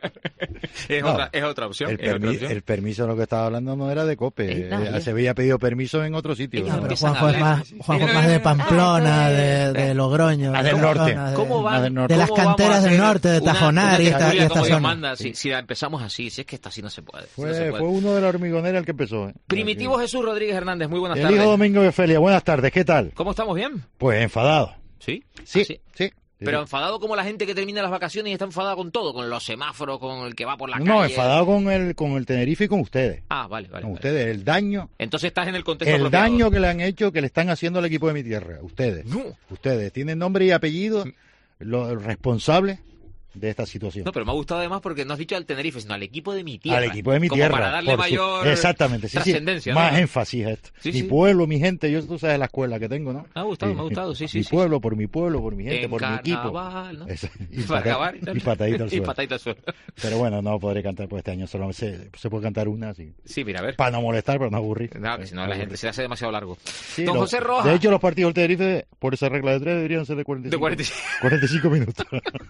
Es, no, otra, es otra opción. El, es permi- otra opción. el permiso de lo que estaba hablando no era de COPE. Eh, se había pedido permiso en otro sitio. No, pero Juanjo es más, Juanjo es más de Pamplona, de, de Logroño. Más del norte. De, ¿Cómo va, de, de las canteras del norte, de Tajonar y esta, y esta zona. Manda, si, si la empezamos así, si es que esta así no se puede. Fue, no se puede. fue uno de la hormigonera el que empezó. ¿eh? Primitivo Jesús Rodríguez Hernández, muy buenas el tardes. El hijo Domingo de Felia, buenas tardes, ¿qué tal? ¿Cómo estamos? ¿Bien? Pues enfadado. ¿Sí? Sí, ¿Ah, sí? sí. Pero enfadado como la gente que termina las vacaciones y está enfadada con todo, con los semáforos, con el que va por la no, calle. No, enfadado con el con el Tenerife y con ustedes. Ah, vale, vale. Con vale. ustedes, el daño. Entonces estás en el contexto El apropiado. daño que le han hecho, que le están haciendo al equipo de mi tierra. Ustedes. No. Ustedes tienen nombre y apellido, los responsables de esta situación. No, pero me ha gustado además porque no has dicho al Tenerife, sino al equipo de mi tierra. Al equipo de mi como tierra. Para darle su... mayor Exactamente, sí, trascendencia. Sí. Más ¿no? énfasis a esto. Sí, mi sí. pueblo, mi gente, yo tú sabes la escuela que tengo, ¿no? Me ha gustado, sí, me ha gustado, sí, sí. Mi sí, pueblo, sí. por mi pueblo, por mi gente, en por mi equipo. Carnaval, ¿no? Eso, y, para pata, acabar. Y patadita al suelo. Y patadita al suelo. Pero bueno, no podré cantar por este año, solo se, se puede cantar una, sí. Sí, mira, a ver. Para no molestar, pero no aburrir. No, que si no la gente se le hace demasiado largo. Sí, Don lo, José Rojas. De hecho, los partidos del Tenerife, por esa regla de tres, deberían ser de cuarenta y cinco, de cuarenta y cinco. cuarenta y cinco minutos.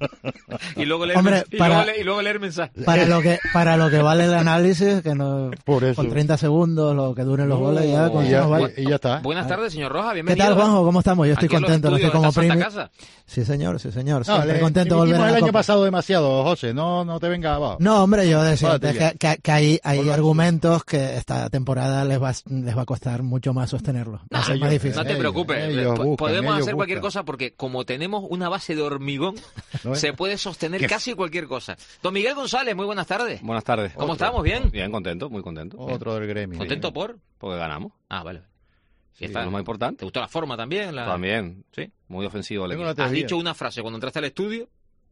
y luego leer, Hombre, y para, luego leer, y luego leer mensajes. Para lo que para lo que vale el análisis, que no por eso. con treinta segundos, lo que duren los no, goles, ya, con y ya, vale. y ya está. Buenas tardes, señor Rojas, ¿Qué bienvenido. tal, Juanjo? ¿Cómo estamos? Yo estoy Aquí contento, no estoy como primi. Sí, señor, sí, señor. No, Siempre le, contento de volver a la el año Copa. pasado demasiado, José, no no te venga abajo. No, hombre, yo decía Vale, que, que, que hay, hay argumentos que esta temporada les va, les va a costar mucho más sostenerlos. Va a ser más difícil. No te preocupes, ellos buscan, podemos hacer buscan. cualquier cosa porque como tenemos una base de hormigón, ¿no se puede sostener ¿Qué? casi cualquier cosa. Don Miguel González, muy buenas tardes. Buenas tardes. ¿Cómo Otro. estamos? ¿Bien? Bien, contento, muy contento. Otro del gremio. ¿Contento por? Porque ganamos. Ah, vale. Sí, está, lo más importante. ¿Te gustó la forma también? La... También, sí. Muy ofensivo el equipo. Has dicho una frase cuando entraste al estudio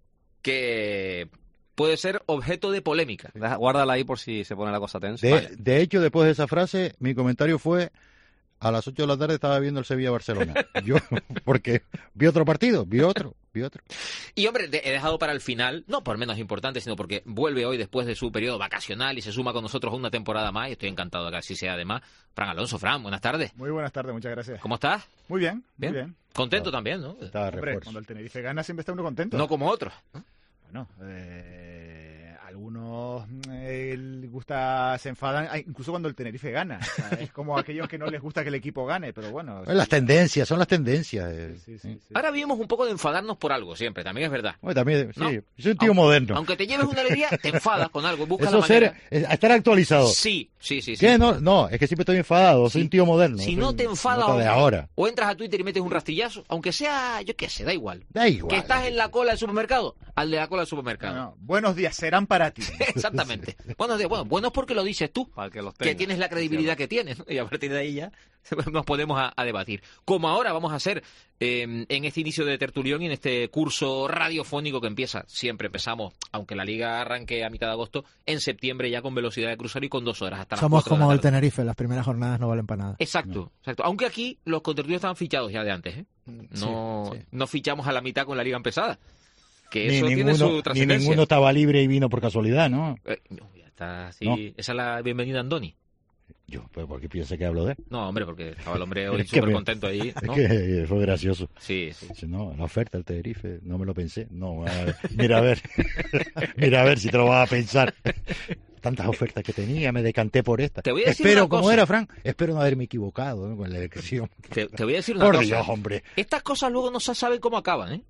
que puede ser objeto de polémica. Guárdala ahí por si se pone la cosa tensa. De, vale. de hecho, después de esa frase, mi comentario fue: a las ocho de la tarde estaba viendo el Sevilla-Barcelona. Yo, porque vi otro partido, vi otro, vi otro. Y hombre, he dejado para el final, no por menos importante, sino porque vuelve hoy después de su periodo vacacional y se suma con nosotros una temporada más, y estoy encantado de que así sea además. Fran Alonso. Fran, buenas tardes. Muy buenas tardes, muchas gracias. ¿Cómo estás? Muy bien, bien. muy bien. Contento también, ¿no? Está Hombre, cuando el Tenerife gana siempre está uno contento. No como otros. Bueno, eh, algunos eh, les gusta, se enfadan, incluso cuando el Tenerife gana. O sea, es como aquellos que no les gusta que el equipo gane, pero bueno. Bueno, las tendencias, son las tendencias. Eh. Sí, sí, sí. Ahora vivimos un poco de enfadarnos por algo siempre, también es verdad. Bueno, también, sí, ¿no? soy un tío aunque, moderno. Aunque te lleves una alegría, te enfadas con algo, buscas Eso la manera. ser, es, estar actualizado. Sí, sí, sí. ¿Qué? sí. No, no, es que siempre estoy enfadado, soy Sí. un tío moderno. Si soy no un- te enfadas nota de o, ahora. o entras a Twitter y metes un rastrillazo, aunque sea, yo qué sé, da igual. Da igual. Que estás en la cola del supermercado, al de la cola del supermercado. No, no, buenos días, serán para ti. Exactamente. Buenos días. Bueno, buenos porque lo dices tú, Para que los que tenga. tienes la credibilidad que tienes, ¿no? Y a partir de ahí ya nos podemos a, a debatir. Como ahora vamos a hacer eh, en este inicio de tertulión y en este curso radiofónico que empieza, siempre empezamos, aunque la liga arranque a mitad de agosto, en septiembre ya con velocidad de crucero y con dos horas hasta las Somos cuatro de la como el tarde. Tenerife, las primeras jornadas no valen para nada. Exacto, exacto. Aunque aquí los contertulios estaban fichados ya de antes, ¿eh? No, Sí, sí. no fichamos a la mitad con la liga empezada. Que Ni eso tiene ninguno, su ni trascendencia. ninguno estaba libre y vino por casualidad, ¿no? Eh, no, ya está así. No. Esa es la bienvenida a Andoni. Yo, pues porque piensa que hablo de él. No, hombre, porque estaba el hombre hoy Es que súper me- contento ahí, Es ¿no? que fue gracioso. Sí, sí. Dice, no, la oferta del Tenerife, no me lo pensé. No, a ver, mira a ver, mira a ver si te lo vas a pensar. Tantas ofertas que tenía, me decanté por esta. Te voy a decir Espero, una como cosa. era, Fran, espero no haberme equivocado, ¿no? Con la elección. Te, te voy a decir una Por cosa. Dios, hombre. Estas cosas luego no se sabe cómo acaban, ¿eh?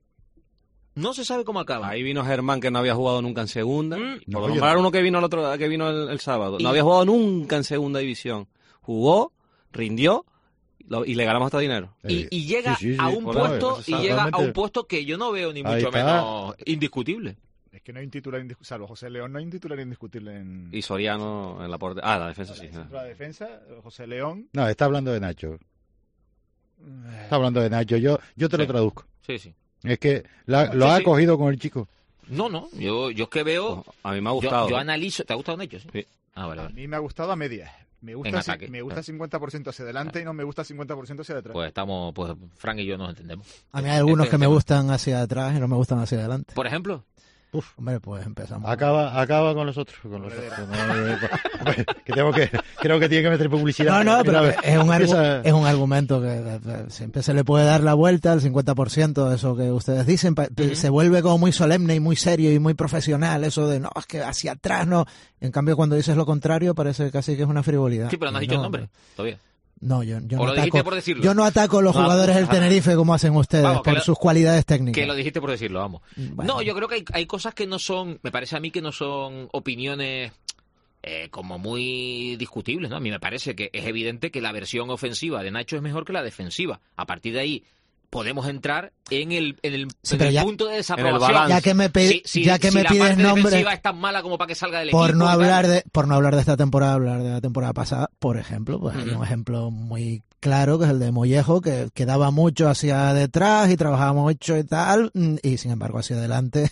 No se sabe cómo acaban. Ahí vino Germán, que no había jugado nunca en segunda. Mm. Por No, nombrar yo- uno que vino el otro que vino el, el sábado. Y- No había jugado nunca en segunda división. Jugó, rindió lo- y le ganamos hasta dinero. Y, y llega Sí, sí, sí, a un por puesto eso, y llega a un exactamente. puesto que yo no veo ni Ahí mucho está. menos indiscutible. Es que no hay un titular indiscutible, salvo José León, no hay un titular indiscutible en, Y Soriano en la porte. Ah, la defensa sí. en el centro de la defensa. José León. No, está hablando de Nacho. Está hablando de Nacho. Yo, yo te lo Sí. traduzco. Sí, sí. Es que la- lo Sí, ha sí. cogido con el chico. No, no, yo, yo es que veo... Pues, a mí me ha Yo, gustado. yo analizo... ¿Te ha gustado Nacho? Sí. Sí. Ah, vale, A vale. mí me ha gustado a medias. Me En gusta, ataque. ci- me gusta cincuenta por ciento hacia adelante y no me gusta cincuenta por ciento hacia detrás. Pues estamos... Pues Frank y yo nos entendemos. A mí hay algunos Este es que el me tema. gustan hacia atrás y no me gustan hacia adelante. Por ejemplo... Hombre, pues empezamos. Acaba, acaba con los otros. Con los otros. No, eh, pues, que tengo que, creo que tiene que meter publicidad. No, no, Mira, pero a ver, es un, argu- empieza- es un argumento que eh, eh, siempre se le puede dar la vuelta al cincuenta por ciento de eso que ustedes dicen. pa- Ujú. Se vuelve como muy solemne y muy serio y muy profesional eso de no, es que hacia atrás no. En cambio, cuando dices lo contrario, parece casi que es una frivolidad. Sí, pero no has Y dicho el no, nombre todavía. No, yo, yo ¿O no lo dijiste ataco, por decirlo? yo no ataco a los No, jugadores del ah, Tenerife como hacen ustedes vamos, que por lo- sus cualidades técnicas. Que lo dijiste por decirlo, vamos. Bueno. No, yo creo que hay, hay cosas que no son, me parece a mí que no son opiniones eh, como muy discutibles, ¿no? A mí me parece que es evidente que la versión ofensiva de Nacho es mejor que la defensiva. A partir de ahí podemos entrar en el, en el, Sí, en pero el ya- punto de en el desaprobación. balance. Ya que me, pe- Si- si- ya que si me la pides parte nombre defensiva es tan mala como para que salga del por equipo no y tal. hablar de por no hablar de esta temporada, hablar de la temporada pasada, por ejemplo, pues hay Ujú. un ejemplo muy claro que es el de Mollejo, que, que daba mucho hacia detrás y trabajaba mucho y tal, mm, y sin embargo hacia adelante,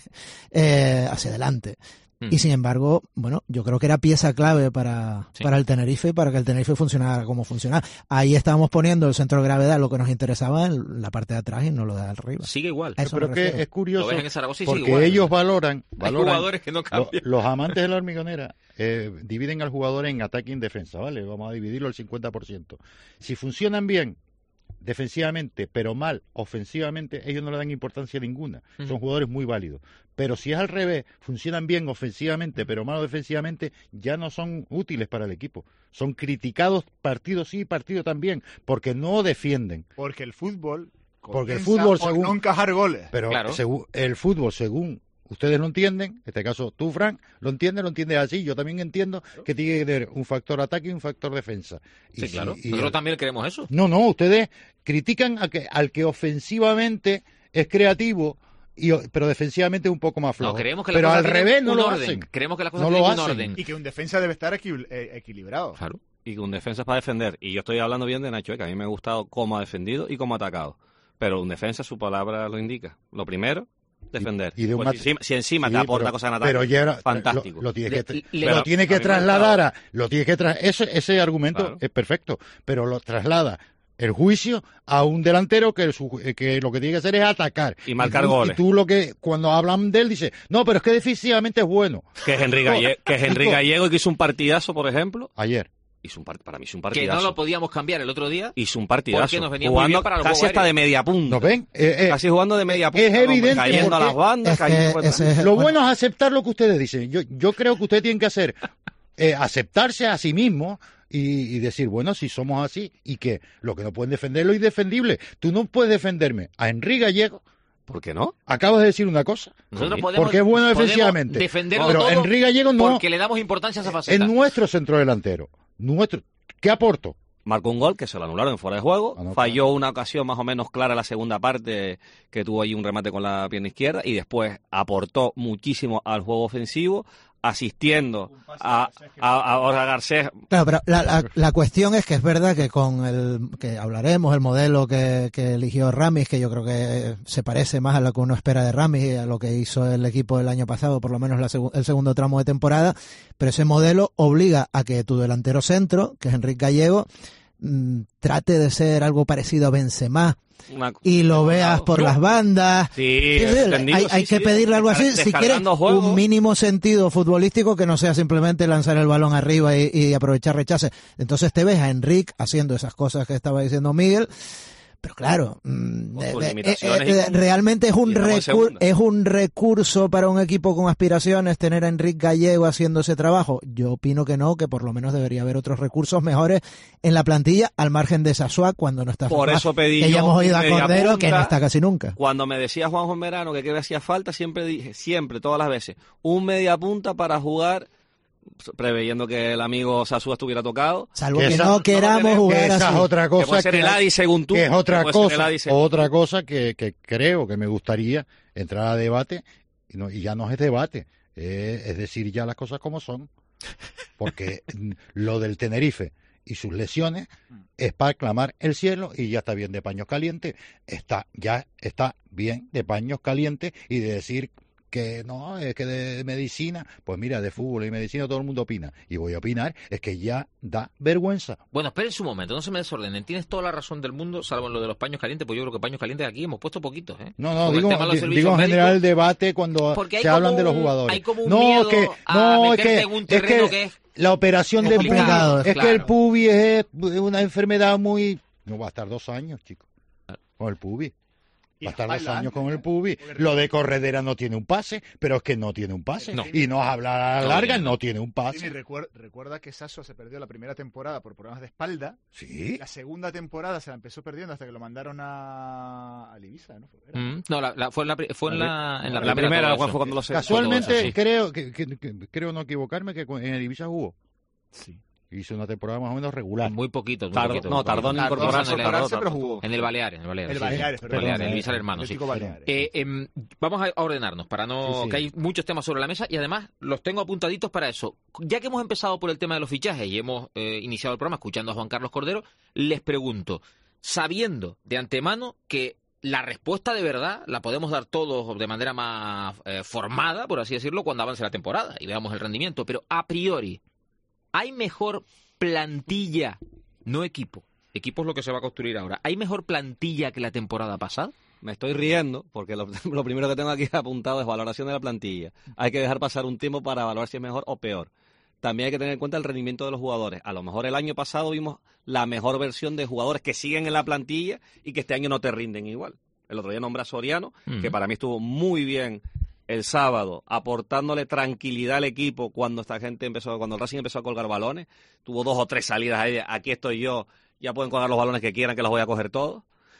eh, hacia adelante. Mm. Y sin embargo, bueno, yo creo que era pieza clave para, Sí. para el Tenerife y para que el Tenerife funcionara como funcionaba. Ahí estábamos poniendo el centro de gravedad, lo que nos interesaba en la parte de atrás y no lo de arriba. Sigue igual. A eso Pero me que refiero. es curioso Lo ves en Zaragoza y sigue porque igual. ellos valoran, Hay valoran jugadores que no lo- cambian. los amantes de la hormigonera eh, dividen al jugador en ataque y en defensa, ¿vale? Vamos a dividirlo al cincuenta por ciento. Si funcionan bien defensivamente, pero mal ofensivamente, ellos no le dan importancia ninguna. Ujú. Son jugadores muy válidos. Pero si es al revés, funcionan bien ofensivamente, pero mal defensivamente, ya no son útiles para el equipo. Son criticados partido sí, partido también, porque no defienden. Porque el fútbol. Porque el comienza fútbol, por según- no encajar goles. Pero Claro. según el fútbol, según ustedes lo entienden, en este caso tú, Frank, lo entiendes, lo entiendes así. Yo también entiendo que tiene que tener un factor ataque y un factor defensa. Y Sí, si- claro. y- Nosotros también queremos eso. No, no, ustedes critican a que, al que ofensivamente es creativo, y, pero defensivamente es un poco más flojo. No, creemos que las pero cosas al tienen revés no un lo orden. hacen. Creemos que las cosas No lo tienen un hacen. orden. Y que un defensa debe estar equil- eh, equilibrado. Claro. Y un defensa es para defender. Y yo estoy hablando bien de Nacho, eh, que a mí me ha gustado cómo ha defendido y cómo ha atacado. Pero un defensa, su palabra lo indica. Lo primero, defender. Y, y de un pues si, encima, si encima sí, te aporta pero, cosas en ataque, pero ya, fantástico. Lo, lo tienes que, le, lo le, tiene que a trasladar a, lo tienes que tra ese, ese argumento claro. es perfecto, pero lo traslada el juicio a un delantero que, su, que lo que tiene que hacer es atacar. Y marcar y tú, goles. Y tú lo que, cuando hablan de él, dices, no, pero es que defensivamente es bueno. Que es Henry, Galle que es Henry Gallego, que hizo un partidazo, por ejemplo. Ayer. Hizo un para mí hizo un partidazo. Que no lo podíamos cambiar el otro día. Hizo un partidazo. Porque nos venía jugando muy bien para el casi juego hasta aéreo. de media punta. ¿Nos ven? Eh, eh, casi jugando de media punta. Es evidente. Cayendo a las bandas. Es que ese es el- Lo bueno. bueno es aceptar lo que ustedes dicen. Yo, yo creo que ustedes tienen que hacer, eh, aceptarse a sí mismos y, y decir, bueno, si somos así, y que lo que no pueden defender es lo indefendible. Tú no puedes defenderme a Henry Gallego. ¿Por qué no? Acabas de decir una cosa. Nosotros podemos, porque es bueno podemos defensivamente. defenderlo Pero todo Henry Gallego no. porque le damos importancia a esa faceta. Es nuestro centrodelantero. Nuestro. ¿Qué aporto? Marcó un gol que se lo anularon en fuera de juego. Ah, no, Falló una ocasión más o menos clara la segunda parte, que tuvo ahí un remate con la pierna izquierda. Y después aportó muchísimo al juego ofensivo, asistiendo a, a, a Borja Garcés. Claro, pero la, la, la cuestión es que es verdad que con el que hablaremos, el modelo que, que eligió Ramis, que yo creo que se parece más a lo que uno espera de Ramis y a lo que hizo el equipo el año pasado, por lo menos la seg el segundo tramo de temporada, pero ese modelo obliga a que tu delantero centro, que es Enrique Gallego, mmm, trate de ser algo parecido a Benzema. Una, y lo veas por yo, las bandas. Sí, es decir, entendido, hay, sí, hay que sí, pedirle algo así, si quieres juego. un mínimo sentido futbolístico que no sea simplemente lanzar el balón arriba y, y aprovechar rechaces. Entonces te ves a Enrique haciendo esas cosas que estaba diciendo Miguel. Pero claro, de, de, eh, eh, realmente es un, recur es un recurso para un equipo con aspiraciones tener a Enrique Gallego haciendo ese trabajo. Yo opino que no, que por lo menos debería haber otros recursos mejores en la plantilla, al margen de Sassuá cuando no está. Por Sassuá, eso pedí que ya yo hemos oído a Cordero punta, que no está casi nunca. Cuando me decía Juanjo Merano que qué me hacía falta, siempre dije, siempre, todas las veces, un media punta para jugar, preveyendo que el amigo Sasúa estuviera tocado. Salvo que, que esa, no queramos no jugar esa así. es otra cosa que puede ser que, el Adi según tú. Que es otra que cosa, otra cosa que, que creo que me gustaría entrar a debate, y, no, y ya no es debate, eh, es decir, ya las cosas como son. Porque lo del Tenerife y sus lesiones es para clamar el cielo y ya está bien de paños calientes, está, ya está bien de paños calientes y de decir que no, es que de medicina, pues mira, de fútbol y medicina todo el mundo opina, y voy a opinar, es que ya da vergüenza. Bueno, esperen un momento, no se me desordenen, tienes toda la razón del mundo, salvo en lo de los paños calientes, pues yo creo que paños calientes aquí hemos puesto poquitos, ¿eh? No, no, digo, digo en general el debate cuando se hablan de los jugadores. Hay como un no, miedo que, a no, es que, en un terreno es que, que es la operación del Pubi, es claro. que el Pubi es una enfermedad muy... No va a estar dos años, chicos, con el Pubi. Va a estar dos años con el Pubi. Lo de Corredera no tiene un pase, pero es que no tiene un pase. No. Y no es hablar a la larga, no, no tiene un pase. Sí, recuerda, recuerda que Sasso se perdió la primera temporada por problemas de espalda. Sí. La segunda temporada se la empezó perdiendo hasta que lo mandaron a, a Ibiza, ¿no? Era, mm, no, la, la, fue en la, fue en la, en la, la primera, primera fue cuando lo sé. Casualmente, eso, sí. creo, que, que, que, creo no equivocarme, que en el Ibiza jugó. Sí. Hizo una temporada más o menos regular. Muy poquito. Muy Tardó, poquito no, tardó en incorporarse, pero jugó. En el Baleares. En el Baleares, el sí, Baleares, sí. Baleares, el Ibiza hermano, sí. Eh, eh, vamos a ordenarnos para no sí, sí. que hay muchos temas sobre la mesa y además los tengo apuntaditos para eso. Ya que hemos empezado por el tema de los fichajes y hemos eh, iniciado el programa escuchando a Juan Carlos Cordero, les pregunto, sabiendo de antemano que la respuesta de verdad la podemos dar todos de manera más eh, formada, por así decirlo, cuando avance la temporada y veamos el rendimiento, pero a priori, ¿hay mejor plantilla, no equipo? Equipo es lo que se va a construir ahora. ¿Hay mejor plantilla que la temporada pasada? Me estoy riendo porque lo, lo primero que tengo aquí apuntado es valoración de la plantilla. Hay que dejar pasar un tiempo para evaluar si es mejor o peor. También hay que tener en cuenta el rendimiento de los jugadores. A lo mejor el año pasado vimos la mejor versión de jugadores que siguen en la plantilla y que este año no te rinden igual. El otro día nombré a Soriano, uh-huh. que para mí estuvo muy bien el sábado, aportándole tranquilidad al equipo cuando esta gente empezó, cuando el Racing empezó a colgar balones. Tuvo dos o tres salidas ahí, aquí estoy yo, ya pueden colgar los balones que quieran, que los voy a coger todos.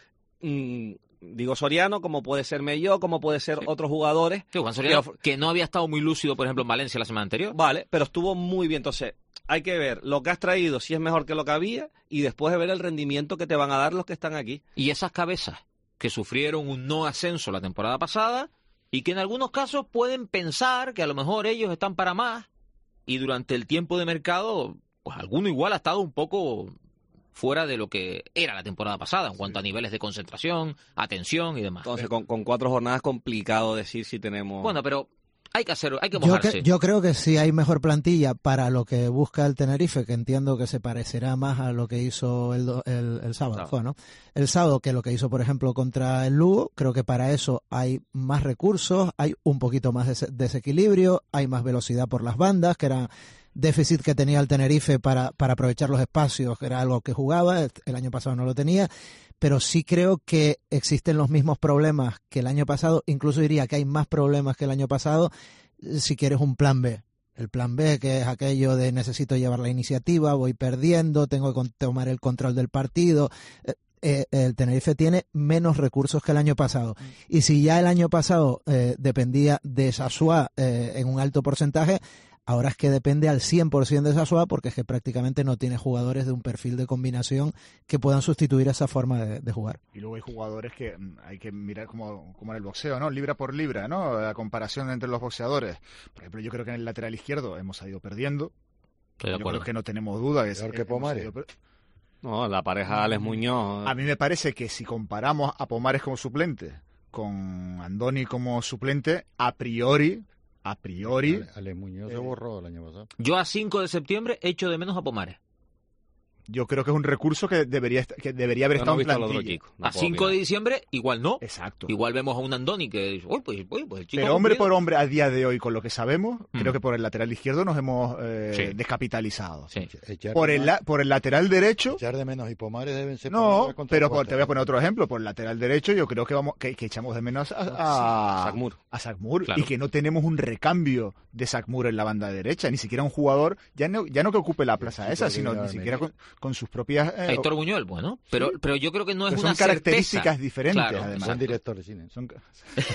Mm, digo Soriano, como puede ser Melló, como puede ser sí. otros jugadores. Sí, Juan Soriano, que, que no había estado muy lúcido, por ejemplo, en Valencia la semana anterior. Vale, pero estuvo muy bien. Entonces, hay que ver lo que has traído, si es mejor que lo que había, y después de ver el rendimiento que te van a dar los que están aquí. Y esas cabezas que sufrieron un no ascenso la temporada pasada y que en algunos casos pueden pensar que a lo mejor ellos están para más y durante el tiempo de mercado, pues alguno igual ha estado un poco fuera de lo que era la temporada pasada en cuanto a niveles de concentración, atención y demás. Entonces, con, con cuatro jornadas complicado decir si tenemos... Bueno, pero hay que hacerlo, hay que Yo, mojarse. que, yo creo que sí hay mejor plantilla para lo que busca el Tenerife, que entiendo que se parecerá más a lo que hizo el, el, el sábado, Claro. fue, ¿no? El sábado que lo que hizo, por ejemplo, contra el Lugo. Creo que para eso hay más recursos, hay un poquito más de desequilibrio, hay más velocidad por las bandas, que era déficit que tenía el Tenerife para, para aprovechar los espacios, que era algo que jugaba, el, el año pasado no lo tenía. Pero sí creo que existen los mismos problemas que el año pasado, incluso diría que hay más problemas que el año pasado, si quieres un plan B. El plan B, que es aquello de necesito llevar la iniciativa, voy perdiendo, tengo que tomar el control del partido. Eh, el Tenerife tiene menos recursos que el año pasado. Y si ya el año pasado eh, dependía de Sassuá eh, en un alto porcentaje, ahora es que depende al cien por ciento de Sassuá, porque es que prácticamente no tiene jugadores de un perfil de combinación que puedan sustituir esa forma de, de jugar. Y luego hay jugadores que mm, hay que mirar como, como en el boxeo, ¿no? Libra por libra, ¿no? La comparación entre los boxeadores. Por ejemplo, yo creo que en el lateral izquierdo hemos ido perdiendo. Estoy de Yo acuerdo. creo que no tenemos duda. Peor que Pomares. No, la pareja Alex Muñoz... A mí me parece que si comparamos a Pomares como suplente con Andoni como suplente, a priori... A priori... Ale, Ale Muñoz se borró el año pasado. Yo a cinco de septiembre echo de menos a Pomares. Yo creo que es un recurso que debería est- que debería haber Yo no estado he en visto al otro plantilla. chico, no a puedo cinco de opinar. Diciembre, igual no. Exacto. Igual vemos a un Andoni que dice, uy, pues, uy, pues el chico... Pero hombre por hombre, a día de hoy, con lo que sabemos, Mm. creo que por el lateral izquierdo nos hemos eh, Sí. descapitalizado. Sí. Echar Por de el, más- la- por el lateral derecho... Echar de menos y Pomares deben ser... No, Pomares contra pero cuatro. por- te voy a poner otro ejemplo. Por el lateral derecho yo creo que vamos que, que echamos de menos a, a, Sí, Sakmur. a Sakmur, Claro. y que no tenemos un recambio de Sakmur en la banda derecha, ni siquiera un jugador, ya no, ya no que ocupe la plaza esa, porque sino viene ni al siquiera medio. con, con sus propias... eh, Héctor Buñuel, bueno, pero, Sí. pero yo creo que no es pero una son características certeza. diferentes, Claro, además. Buen director de cine. Son, ca-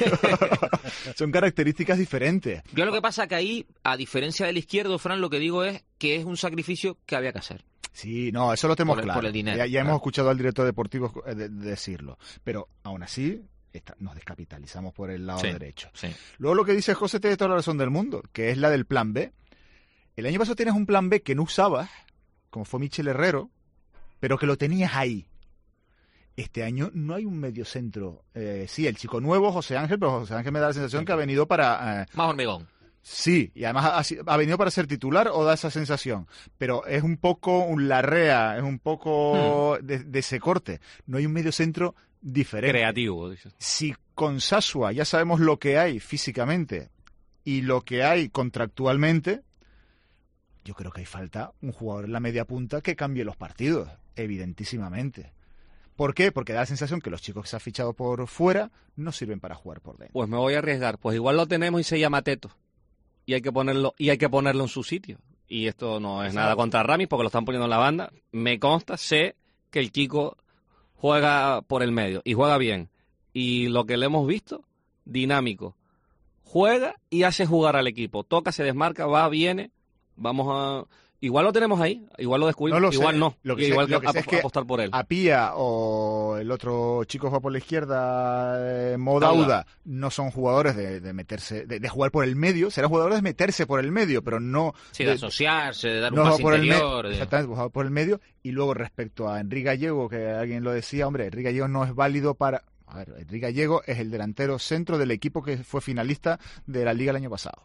son características diferentes. Yo lo que pasa que ahí, a diferencia del izquierdo, Fran, lo que digo es que es un sacrificio que había que hacer. Sí, no, eso lo tenemos Por el- claro. por el dinero, ya ya claro. hemos escuchado al director deportivo eh, de- de decirlo. Pero aún así, esta- nos descapitalizamos por el lado Sí, derecho. sí. Luego lo que dice José tiene toda la razón del mundo, que es la del plan B. El año pasado tenías un plan B que no usabas, como fue Michel Herrero, pero que lo tenías ahí. Este año no hay un mediocentro. Eh, sí, el chico nuevo, José Ángel, pero José Ángel me da la sensación que ha venido para... eh, Más hormigón. Sí, y además ha, si- ha venido para ser titular o da esa sensación. Pero es un poco un Larrea, es un poco de, de ese corte. No hay un mediocentro diferente. Creativo, dices. Si con Sasua ya sabemos lo que hay físicamente y lo que hay contractualmente, yo creo que hay falta un jugador en la media punta que cambie los partidos, evidentísimamente. ¿Por qué? Porque da la sensación que los chicos que se han fichado por fuera no sirven para jugar por dentro. Pues me voy a arriesgar. Pues igual lo tenemos y se llama Teto. Y hay que ponerlo, y hay que ponerlo en su sitio. Y esto no es Exacto. nada contra Ramis porque lo están poniendo en la banda. Me consta, sé que el chico juega por el medio y juega bien. Y lo que le hemos visto, dinámico. Juega y hace jugar al equipo. Toca, se desmarca, va, viene. Vamos a... Igual lo tenemos ahí, igual lo descubrimos, No lo sé. igual no. Lo que Y sé- igual lo que que sé ap- es que apostar por él. Apia o el otro chico que juega por la izquierda, eh, Modauda, Dauda. no son jugadores de, de meterse, de, de jugar por el medio, serán jugadores de meterse por el medio, pero no Sí, de asociarse, de dar un no pase por el, me- interior. de- exactamente, jugar por el medio. Y luego respecto a Enrique Gallego, que alguien lo decía, hombre, Enrique Gallego no es válido para... A ver, Enrique Gallego es el delantero centro del equipo que fue finalista de la Liga el año pasado.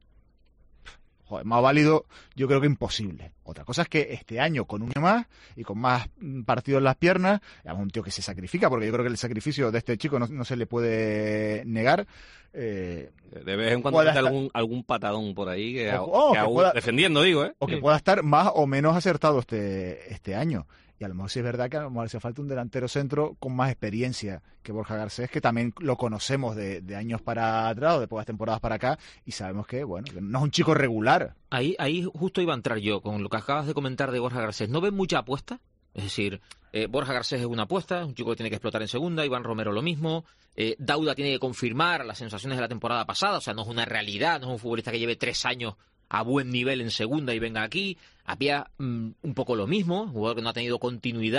Joder, más válido, yo creo que imposible. Otra cosa es que este año, con un año más y con más mm, partidos en las piernas, es un tío que se sacrifica, porque yo creo que el sacrificio de este chico no, no se le puede negar. Eh, De vez en cuando pueda mete estar- algún, algún patadón por ahí, que, O- o que que aún- pueda- defendiendo, digo, ¿eh? o que pueda estar más o menos acertado este, este año. Y a lo mejor sí es verdad que a lo mejor hace falta un delantero centro con más experiencia que Borja Garcés, que también lo conocemos de, de años para atrás o de pocas temporadas para acá, y sabemos que, bueno, que no es un chico regular. Ahí, ahí justo iba a entrar yo con lo que acabas de comentar de Borja Garcés. ¿No ven mucha apuesta? Es decir, eh, Borja Garcés es una apuesta, un chico que tiene que explotar en segunda, Iván Romero lo mismo, eh, Dauda tiene que confirmar las sensaciones de la temporada pasada, o sea, no es una realidad, no es un futbolista que lleve tres años a buen nivel en segunda y venga aquí. Apia mm, un poco lo mismo, un jugador que no ha tenido continuidad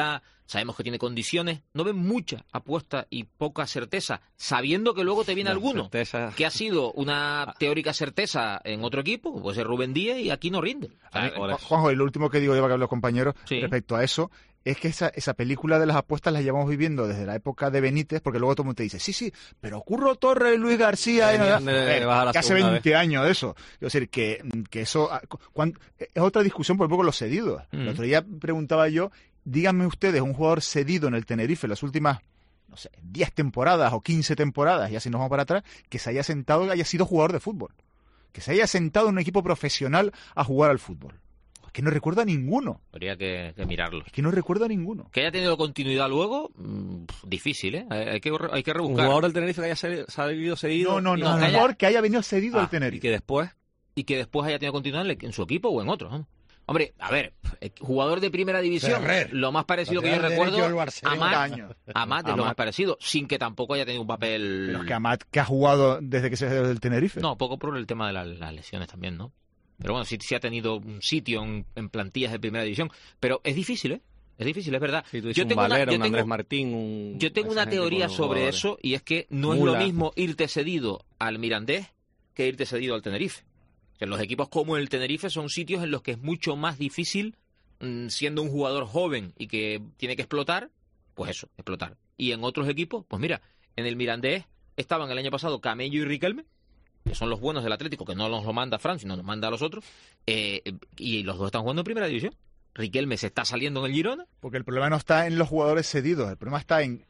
sabemos que tiene condiciones, no ven mucha apuesta y poca certeza, sabiendo que luego te viene La alguno certeza. que ha sido una teórica certeza en otro equipo, puede ser Rubén Díaz, y aquí no rinde. O sea, A mí, Juanjo, y lo último que digo yo para que hablen los compañeros Sí. respecto a eso es que esa, esa película de las apuestas la llevamos viviendo desde la época de Benítez, porque luego todo el mundo te dice, sí, sí, pero Curro Torres y Luis García, y Venían no, de- a ver, de bajar la que hace segunda veinte años de eso. Es decir, que, que eso cuan- es otra discusión por poco los cedidos. Mm. El otro día preguntaba yo, díganme ustedes, un jugador cedido en el Tenerife en las últimas, no sé, diez temporadas o quince temporadas, y así nos vamos para atrás, que se haya sentado y haya sido jugador de fútbol. Que se haya sentado en un equipo profesional a jugar al fútbol. Es que no recuerdo a ninguno. Habría que, que mirarlo. Es que no recuerdo a ninguno. Que haya tenido continuidad luego, mm, pf, difícil, ¿eh? Hay hay que, hay que Un rebuscar. jugador del Tenerife que haya sali- salido cedido. No, no, y no, un que haya- jugador que haya venido cedido Ah, al Tenerife. Y que después. Y que después haya tenido continuidad en, el- en su equipo o en otro, ¿no? Hombre, a ver, eh, jugador de primera división, Ferrer. lo más parecido que yo Lateral recuerdo, derecho del Barcelona. Amat, años. Amat es lo Amat. más parecido, sin que tampoco haya tenido un papel... Pero es que Amat, que ha jugado desde que se salió del Tenerife. No, poco por el tema de la- las lesiones también, ¿no? Pero bueno, sí, sí ha tenido un sitio en, en plantillas de primera división. Pero es difícil, ¿eh? Es difícil, es verdad. Si tú dices Yo un tengo una- Valera, yo un tengo- Andrés Martín, un. Yo tengo esa una gente teoría con sobre jugadores. eso, y es que no es Mula. lo mismo irte cedido al Mirandés que irte cedido al Tenerife. O sea, los equipos como el Tenerife son sitios en los que es mucho más difícil, mm, siendo un jugador joven y que tiene que explotar, pues eso, explotar. Y en otros equipos, pues mira, en el Mirandés estaban el año pasado Camello y Riquelme, que son los buenos del Atlético, que no nos lo manda Fran, sino nos manda a los otros, eh, y los dos están jugando en primera división. Riquelme se está saliendo en el Girona. Porque el problema no está en los jugadores cedidos, el problema está en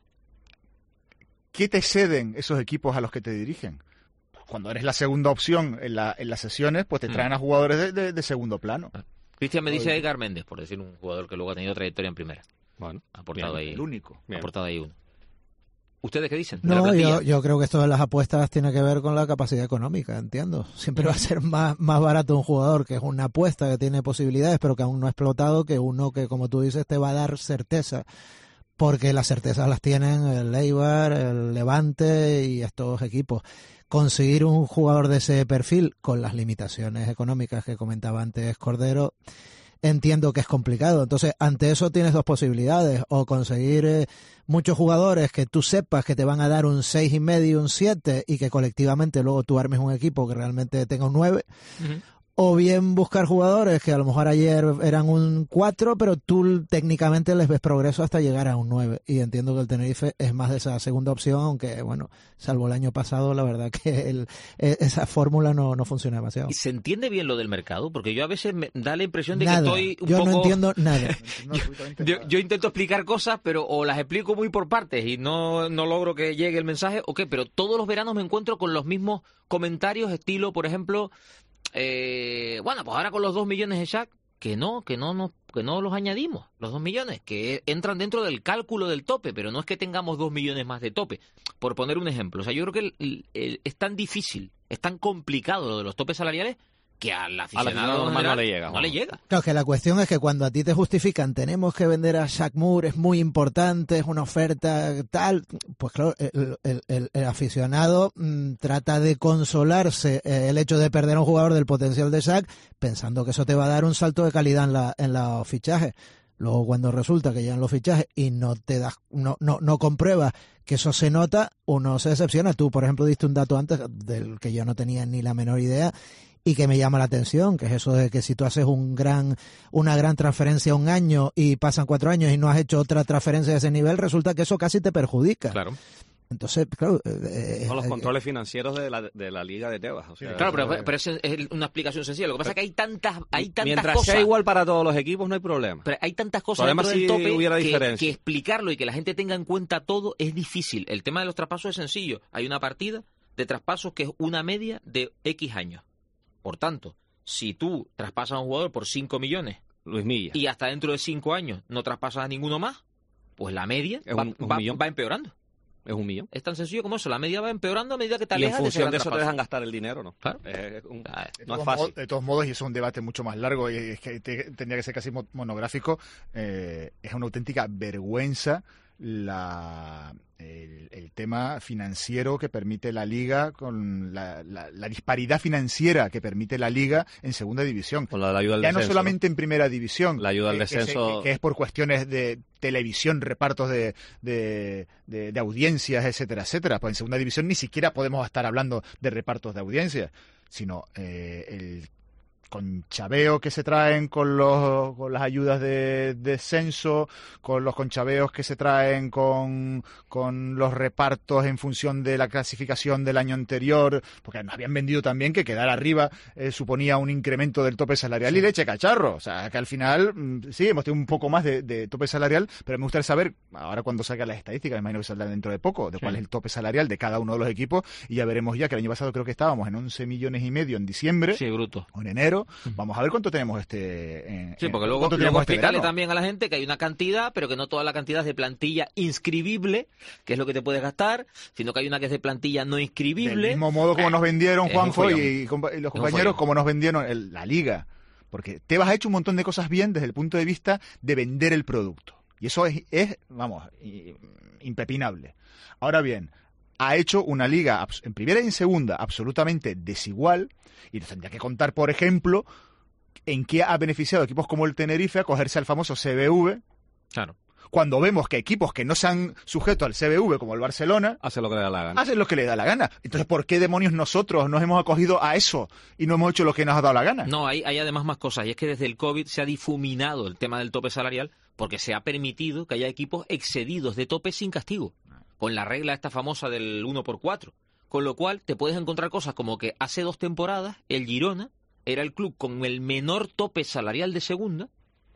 qué te ceden esos equipos a los que te dirigen. Cuando eres la segunda opción en, la, en las sesiones, pues te traen a jugadores de, de- de segundo plano. Cristian me dice Oye. Edgar Méndez, por decir un jugador que luego ha tenido trayectoria en primera. Bueno, ha aportado bien, ahí. el único. Ha aportado ahí uno. ¿Ustedes qué dicen? de la No, plantilla? yo, yo creo que esto de las apuestas tiene que ver con la capacidad económica, entiendo. Siempre va a ser más, más barato un jugador que es una apuesta que tiene posibilidades, pero que aún no ha explotado, que uno que, como tú dices, te va a dar certeza. Porque las certezas las tienen el Eibar, el Levante y estos equipos. Conseguir un jugador de ese perfil con las limitaciones económicas que comentaba antes Cordero, entiendo que es complicado. Entonces, ante eso tienes dos posibilidades: o conseguir eh, muchos jugadores que tú sepas que te van a dar un seis y medio, un siete, y que colectivamente luego tú armes un equipo que realmente tenga un nueve. Ujú. O bien buscar jugadores que a lo mejor ayer eran un cuatro, pero tú técnicamente les ves progreso hasta llegar a un nueve. Y entiendo que el Tenerife es más de esa segunda opción, aunque, bueno, salvo el año pasado, la verdad que el, esa fórmula no, no funciona demasiado. ¿Y se entiende bien lo del mercado? Porque yo a veces me da la impresión de Nada. que estoy un Yo poco... no entiendo nada. yo, yo intento explicar cosas, pero o las explico muy por partes y no, no logro que llegue el mensaje, o qué, pero todos los veranos me encuentro con los mismos comentarios, estilo, por ejemplo, eh, bueno, pues ahora con los dos millones de Shaq, que no, que no, no, que no los añadimos, los dos millones, que entran dentro del cálculo del tope, pero no es que tengamos dos millones más de tope, por poner un ejemplo. O sea, yo creo que el- el- el- es tan difícil, es tan complicado lo de los topes salariales, que al aficionado, aficionado normal general no le llega, No le Juanjo. llega. Claro, que la cuestión es que cuando a ti te justifican, tenemos que vender a Shaq Moore, es muy importante, es una oferta tal, pues claro, el, el- el- el aficionado mm, trata de consolarse eh, el hecho de perder a un jugador del potencial de Shaq, pensando que eso te va a dar un salto de calidad en, la, en los fichajes. Luego cuando resulta que llegan los fichajes y no te das, no, no, no compruebas que eso se nota, uno se decepciona. Tú, por ejemplo, diste un dato antes del que yo no tenía ni la menor idea, y que me llama la atención, que es eso de que si tú haces un gran, una gran transferencia un año y pasan cuatro años y no has hecho otra transferencia de ese nivel, resulta que eso casi te perjudica. Claro. Entonces, claro... Eh, Con los eh, controles financieros de la, de la Liga de Tebas. O sea, Claro, pero, eh, pero es, es una explicación sencilla. Lo que pasa es que hay tantas, hay tantas mientras cosas. sea igual para todos los equipos, no hay problema. Pero hay tantas cosas Además, dentro del si tope hubiera que, diferencia. que explicarlo y que la gente tenga en cuenta todo es difícil. El tema de los traspasos es sencillo. Hay una partida de traspasos que es una media de X años. Por tanto, si tú traspasas a un jugador por cinco millones Luis Milla. y hasta dentro de cinco años no traspasas a ninguno más, pues la media Es va, un- un va- millón. va empeorando. Es un millón. Es tan sencillo como eso. La media va empeorando a medida que te Y en alejas de ese función gran de eso te traspaso. dejan gastar el dinero, ¿no? Claro. Es un- De no es todos, fácil. modos, de todos modos, y eso es un debate mucho más largo, y es que te- tendría que ser casi mo- monográfico, eh, es una auténtica vergüenza la el, el tema financiero que permite la Liga, con la, la, la disparidad financiera que permite la Liga en segunda división. Con la, la ayuda al ya descenso, no solamente ¿no? en primera división. La ayuda al que, descenso. Que, se, que, que es por cuestiones de televisión, repartos de, de, de, de audiencias, etcétera, etcétera. Pues en segunda división ni siquiera podemos estar hablando de repartos de audiencias, sino eh, el conchabeo que se traen con los con las ayudas de descenso, con los conchabeos que se traen con, con los repartos en función de la clasificación del año anterior, porque nos habían vendido también que quedar arriba eh, suponía un incremento del tope salarial sí. y leche cacharro, o sea que al final sí, hemos tenido un poco más de, de tope salarial, pero me gustaría saber, ahora cuando salgan las estadísticas, me imagino que saldrán dentro de poco, de sí. cuál es el tope salarial de cada uno de los equipos, y ya veremos ya que el año pasado creo que estábamos en once millones y medio en diciembre, sí, bruto. o en enero. Vamos a ver cuánto tenemos este... En, sí, porque luego, luego explicarle este también a la gente que hay una cantidad, pero que no toda la cantidad es de plantilla inscribible, que es lo que te puedes gastar, sino que hay una que es de plantilla no inscribible. Del mismo modo como eh, nos vendieron Juanjo y, y los compañeros, como nos vendieron el, la Liga. Porque Tebas ha hecho un montón de cosas bien desde el punto de vista de vender el producto. Y eso es, es vamos, impepinable. Ahora bien, ha hecho una liga en primera y en segunda absolutamente desigual, y nos tendría que contar, por ejemplo, en qué ha beneficiado a equipos como el Tenerife a cogerse al famoso C B V. Claro. Cuando vemos que equipos que no se han sujeto al C B V, como el Barcelona, hacen lo que le da la gana. Hacen lo que le da la gana. Entonces, ¿por qué demonios nosotros nos hemos acogido a eso y no hemos hecho lo que nos ha dado la gana? No, hay, hay además más cosas. Y es que desde el COVID se ha difuminado el tema del tope salarial porque se ha permitido que haya equipos excedidos de tope sin castigo, con la regla esta famosa del uno por cuatro. Con lo cual te puedes encontrar cosas como que hace dos temporadas el Girona era el club con el menor tope salarial de segunda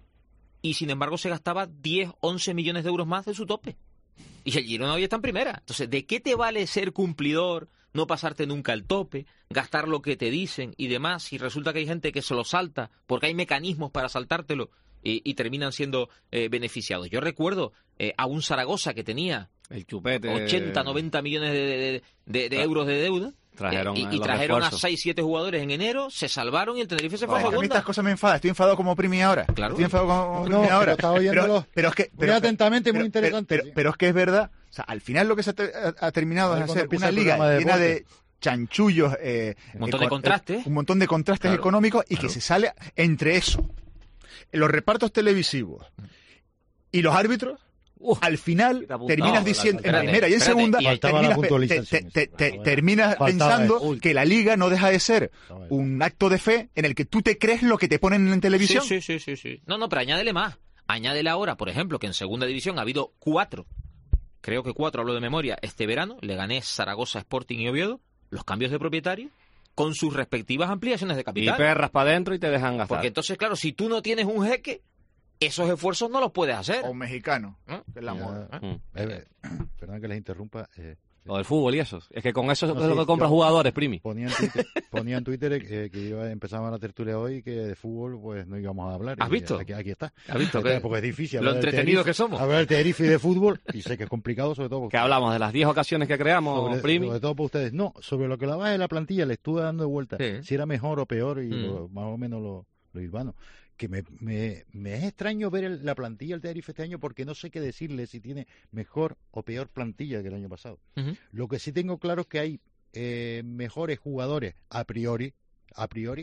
y sin embargo se gastaba diez, once millones de euros más de su tope. Y el Girona hoy está en primera. Entonces, ¿de qué te vale ser cumplidor, no pasarte nunca el tope, gastar lo que te dicen y demás, si resulta que hay gente que se lo salta porque hay mecanismos para saltártelo y, y terminan siendo eh, beneficiados? Yo recuerdo eh, a un Zaragoza que tenía el chupete ochenta, noventa millones de, de, de, de euros de deuda. Trajeron y, y trajeron a seis, siete jugadores en enero, se salvaron y el Tenerife se fue Oye, a segunda. A mí estas cosas me enfadan, estoy enfadado como Primi ahora. Claro. Estoy enfadado como no, Primi ahora. Pero, pero, pero es que... Pero, muy atentamente, pero, muy interesante. Pero, pero, pero es que es verdad, o sea, al final lo que se ha, ha terminado es hacer una liga de llena de chanchullos, eh, un montón eh, de contrastes, un montón de contrastes claro, económicos y claro. que se sale entre eso, los repartos televisivos y los árbitros. Uh, al final terminas diciendo, en primera y en segunda, terminas, te, te, te, terminas pensando Uy. que la liga no deja de ser un acto de fe en el que tú te crees lo que te ponen en televisión. Sí, sí, sí, sí, sí. No, no, pero añádele más. Añádele ahora, por ejemplo, que en segunda división ha habido cuatro, creo que cuatro, hablo de memoria, este verano, Leganés, Zaragoza, Sporting y Oviedo, los cambios de propietario con sus respectivas ampliaciones de capital. Y perras para adentro y te dejan gastar. Porque entonces, claro, si tú no tienes un jeque, esos esfuerzos no los puedes hacer. O un mexicano, ¿eh? Que es la ya, moda. ¿eh? Eh, perdón que les interrumpa. Eh, Lo del fútbol y eso. Es que con eso no, es sí, lo que compras jugadores, Primi. Ponía en Twitter, ponía en Twitter eh, que iba, empezaba la tertulia hoy y que de fútbol pues no íbamos a hablar. ¿Has visto? Aquí, aquí está. ¿Has visto? Aquí está, porque es difícil. Lo entretenidos que somos. Hablar del Tenerife y de fútbol, y sé que es complicado, sobre todo. Que hablamos de las diez ocasiones que creamos, sobre, Primi. Sobre todo para ustedes. No, sobre lo que la baja de la plantilla le estuve dando de vuelta. Sí. Si era mejor o peor y mm. lo, más o menos lo, lo urbano. Que me, me, me es extraño ver el, la plantilla del Tenerife este año porque no sé qué decirle si tiene mejor o peor plantilla que el año pasado. Uh-huh. Lo que sí tengo claro es que hay eh, mejores jugadores a priori, a priori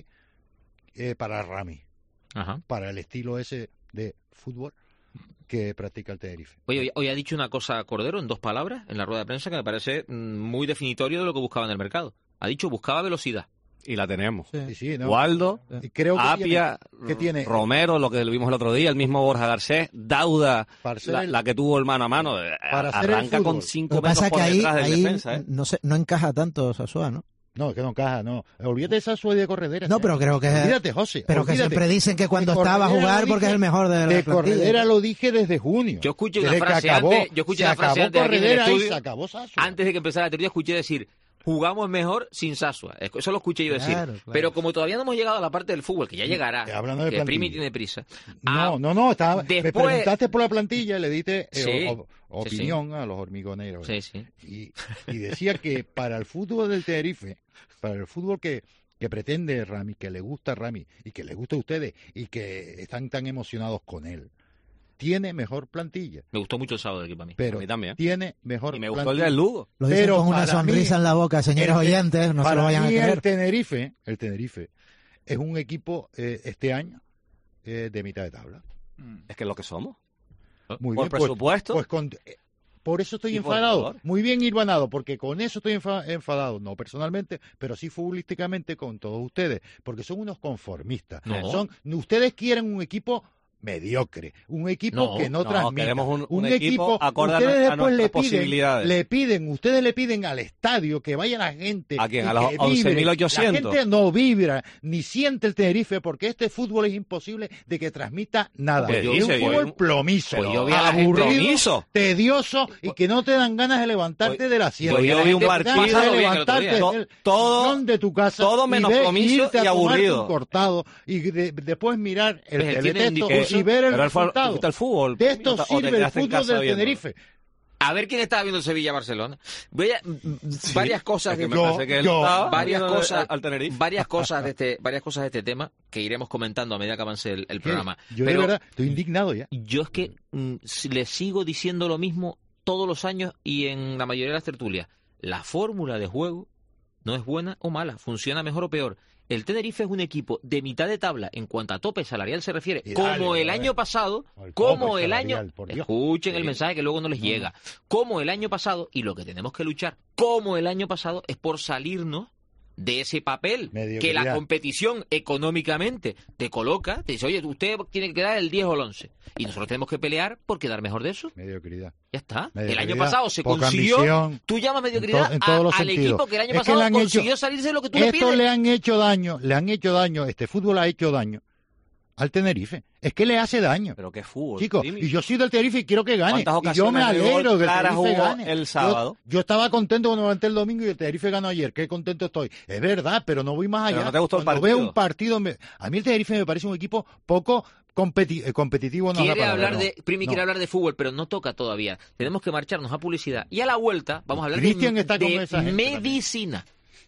eh, para Rami, uh-huh. para el estilo ese de fútbol que practica el Tenerife. Oye, hoy, hoy ha dicho una cosa Cordero en dos palabras en la rueda de prensa que me parece muy definitorio de lo que buscaba en el mercado. Ha dicho buscaba velocidad. Y la tenemos. Sí, sí, no. Waldo, sí. Creo que Apia, tiene, tiene, Romero, lo que vimos el otro día, el mismo Borja Garcés, Dauda, la, la que tuvo el mano a mano, para arranca con cinco metros por ahí, detrás del ahí defensa. ¿eh? No, se, no encaja tanto Sasua, ¿no? No, que no encaja, no. Olvídate de Sasua y de Corredera. No, pero creo que... Olvídate, José. Pero olvídate. que siempre dicen que cuando estaba a jugar porque es el mejor de la de plantilla. Corredera lo dije desde junio. Yo escuché una frase acabó, antes, yo escuché una frase antes aquí en el estudio, se acabó antes de que empezara la teoría, escuché decir... Jugamos mejor sin Sasua. Eso lo escuché yo decir. Claro, claro. Pero como todavía no hemos llegado a la parte del fútbol, que ya llegará, hablando de que Primi tiene prisa. No, ah, no, no. Estaba, después... Me preguntaste por la plantilla, le diste eh, sí, o, o, opinión sí, sí. a los hormigoneros. Sí, sí. Y, y decía que para el fútbol del Tenerife, para el fútbol que, que pretende Rami, que le gusta a Rami y que le gusta a ustedes y que están tan emocionados con él, tiene mejor plantilla. Me gustó mucho el sábado de aquí para mí. Pero a mí también. tiene mejor y me gustó plantilla. el del Lugo. Lo dicen Pero con una para sonrisa mí, en la boca, señores el- oyentes, no se para lo vayan a mí creer. el Tenerife, el Tenerife es un equipo eh, este año eh, de mitad de tabla. Es que es lo que somos. Muy Por bien, pues- presupuesto. Pues, con- eh, por eso estoy Y por enfadado. jugador. Muy bien, Irvanado, porque con eso estoy enfa- enfadado. No personalmente, pero sí futbolísticamente con todos ustedes, porque son unos conformistas. No. Son, ustedes quieren un equipo mediocre, un equipo No, que no, no, transmita, queremos un- un equipo acorde a ustedes nu- a después le nuestras piden, posibilidades. le piden, ustedes le piden al estadio que vaya la gente, ¿A quién? y ¿A los que once mil vibre. ochocientos? La gente no vibra ni siente el Tenerife porque este fútbol es imposible de que transmita nada. Pues es yo- un dice, fútbol yo- plomizo, pues yo vi a la gente- aburrido, Plomizo. tedioso y que no te dan ganas de levantarte Pues- del asiento. pues yo vi un Que te dan partido- ganas de Pasado bien el otro levantarte día. del Todo- sillón de tu casa, todo y menos ve- plomizo irte a y tomarte aburrido. un cortado y de- después mirar el Pues él tiene teletesto un discurso, y ver el pero él fue- resultado. ¿te gusta el fútbol? De esto ¿O te sirve el quedaste en fútbol casa del viéndolo? Tenerife. A ver quién estaba viendo el Sevilla-Barcelona. Voy a, varias cosas es que de me parece que él estaba varias viendo cosas, al Tenerife. varias cosas de este, varias cosas de este tema que iremos comentando a medida que avance el, el programa. Yo Pero de verdad estoy indignado ya. yo es que mm, si- le sigo diciendo lo mismo todos los años y en la mayoría de las tertulias. La fórmula de juego no es buena o mala, funciona mejor o peor. El Tenerife es un equipo de mitad de tabla en cuanto a tope salarial se refiere, Y como dale, el a ver. año pasado, El como tope el año, salarial, por Dios. escuchen el Sí. mensaje que luego no les llega, como el año pasado, y lo que tenemos que luchar, como el año pasado, es por salirnos de ese papel que Mediocridad. la competición económicamente te coloca, te dice, oye, usted tiene que quedar el diez o el once, y nosotros tenemos que pelear por quedar mejor de eso. Mediocridad. Ya está. El Mediocridad, año pasado se poca consiguió. ambición, Tú llamas mediocridad en to- en a- todos los al sentidos. equipo que el año Es que pasado le han consiguió hecho- salirse de lo que tú le Esto pides. le han hecho daño, le han hecho daño, este fútbol ha hecho daño al Tenerife. Es que le hace daño. Pero qué fútbol. Chicos, Jimmy. y yo soy del Tenerife y quiero que gane. ¿Cuántas Y yo me ocasiones de alegro gol que el claras Tenerife hubo gane. el Yo- sábado? Yo, estaba contento cuando me levanté el domingo y el Tenerife ganó ayer. Qué contento estoy. Es verdad, pero no voy más Pero allá. ¿no te gustó el Cuando partido? veo un partido, me- a mí el Tenerife me parece un equipo poco competi- eh, competitivo. No es la Quiere palabra, hablar no. de, Primi No. quiere hablar de fútbol, pero no toca todavía. Tenemos que marcharnos a publicidad. Y a la vuelta vamos a hablar Cristian de, está con de esa gente medicina.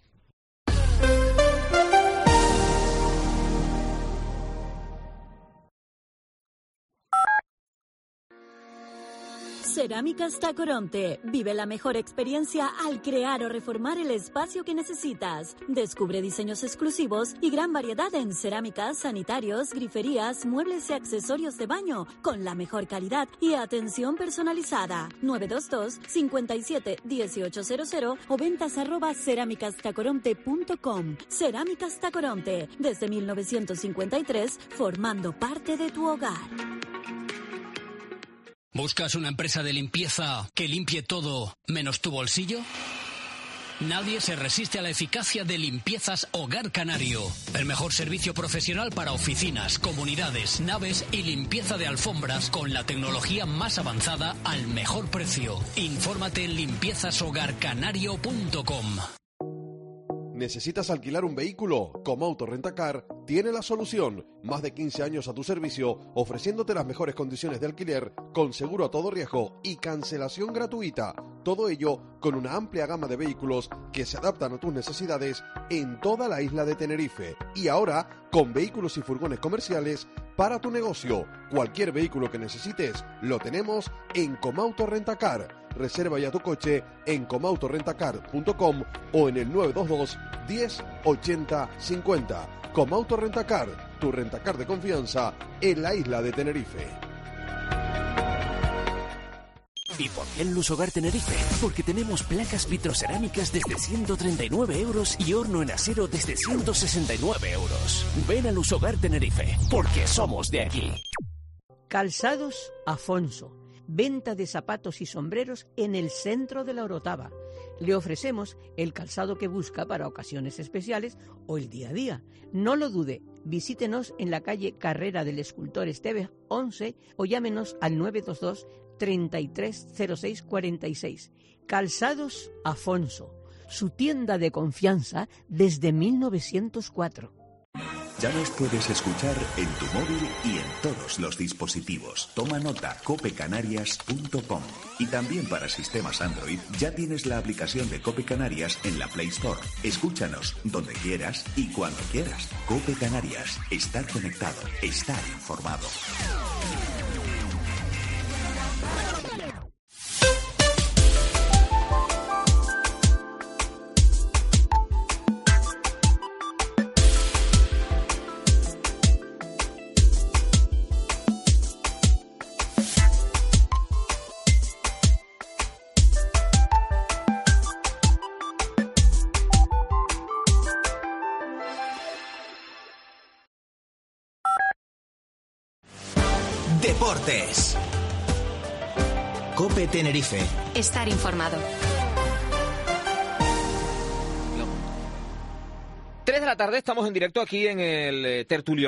Cerámicas Tacoronte. Vive la mejor experiencia al crear o reformar el espacio que necesitas. Descubre diseños exclusivos y gran variedad en cerámicas, sanitarios, griferías, muebles y accesorios de baño con la mejor calidad y atención personalizada. nueve dos dos, cinco siete, uno ocho cero cero o ventas arroba cerámicastacoronte punto com. Cerámicas Tacoronte. Desde mil novecientos cincuenta y tres, formando parte de tu hogar. ¿Buscas una empresa de limpieza que limpie todo menos tu bolsillo? Nadie se resiste a la eficacia de Limpiezas Hogar Canario. El mejor servicio profesional para oficinas, comunidades, naves y limpieza de alfombras con la tecnología más avanzada al mejor precio. Infórmate en limpiezas hogar canario punto com. ¿Necesitas alquilar un vehículo? Comauto Rentacar tiene la solución. Más de quince años a tu servicio, ofreciéndote las mejores condiciones de alquiler, con seguro a todo riesgo y cancelación gratuita. Todo ello con una amplia gama de vehículos que se adaptan a tus necesidades en toda la isla de Tenerife. Y ahora, con vehículos y furgones comerciales para tu negocio. Cualquier vehículo que necesites, lo tenemos en Comauto Rentacar. Reserva ya tu coche en comauto rentacar punto com o en el nueve dos dos, diez, ochenta, cincuenta. Comauto Rentacar, tu rentacar de confianza en la isla de Tenerife. ¿Y por qué en Luz Hogar Tenerife? Porque tenemos placas vitrocerámicas desde ciento treinta y nueve euros y horno en acero desde ciento sesenta y nueve euros. Ven a Luz Hogar Tenerife, porque somos de aquí. Calzados Afonso. Venta de zapatos y sombreros en el centro de la Orotava. Le ofrecemos el calzado que busca para ocasiones especiales o el día a día. No lo dude, visítenos en la calle Carrera del Escultor Esteves once o llámenos al nueve dos dos, treinta y tres, cero seis, cuarenta y seis. Calzados Afonso, su tienda de confianza desde mil novecientos cuatro. Ya nos puedes escuchar en tu móvil y en todos los dispositivos. Toma nota, cope canarias punto com. Y también para sistemas Android ya tienes la aplicación de Cope Canarias en la Play Store. Escúchanos donde quieras y cuando quieras. Cope Canarias. Estar conectado. Estar informado. Deportes. COPE Tenerife. Estar informado. tres de la tarde, estamos en directo aquí en el Tertulio.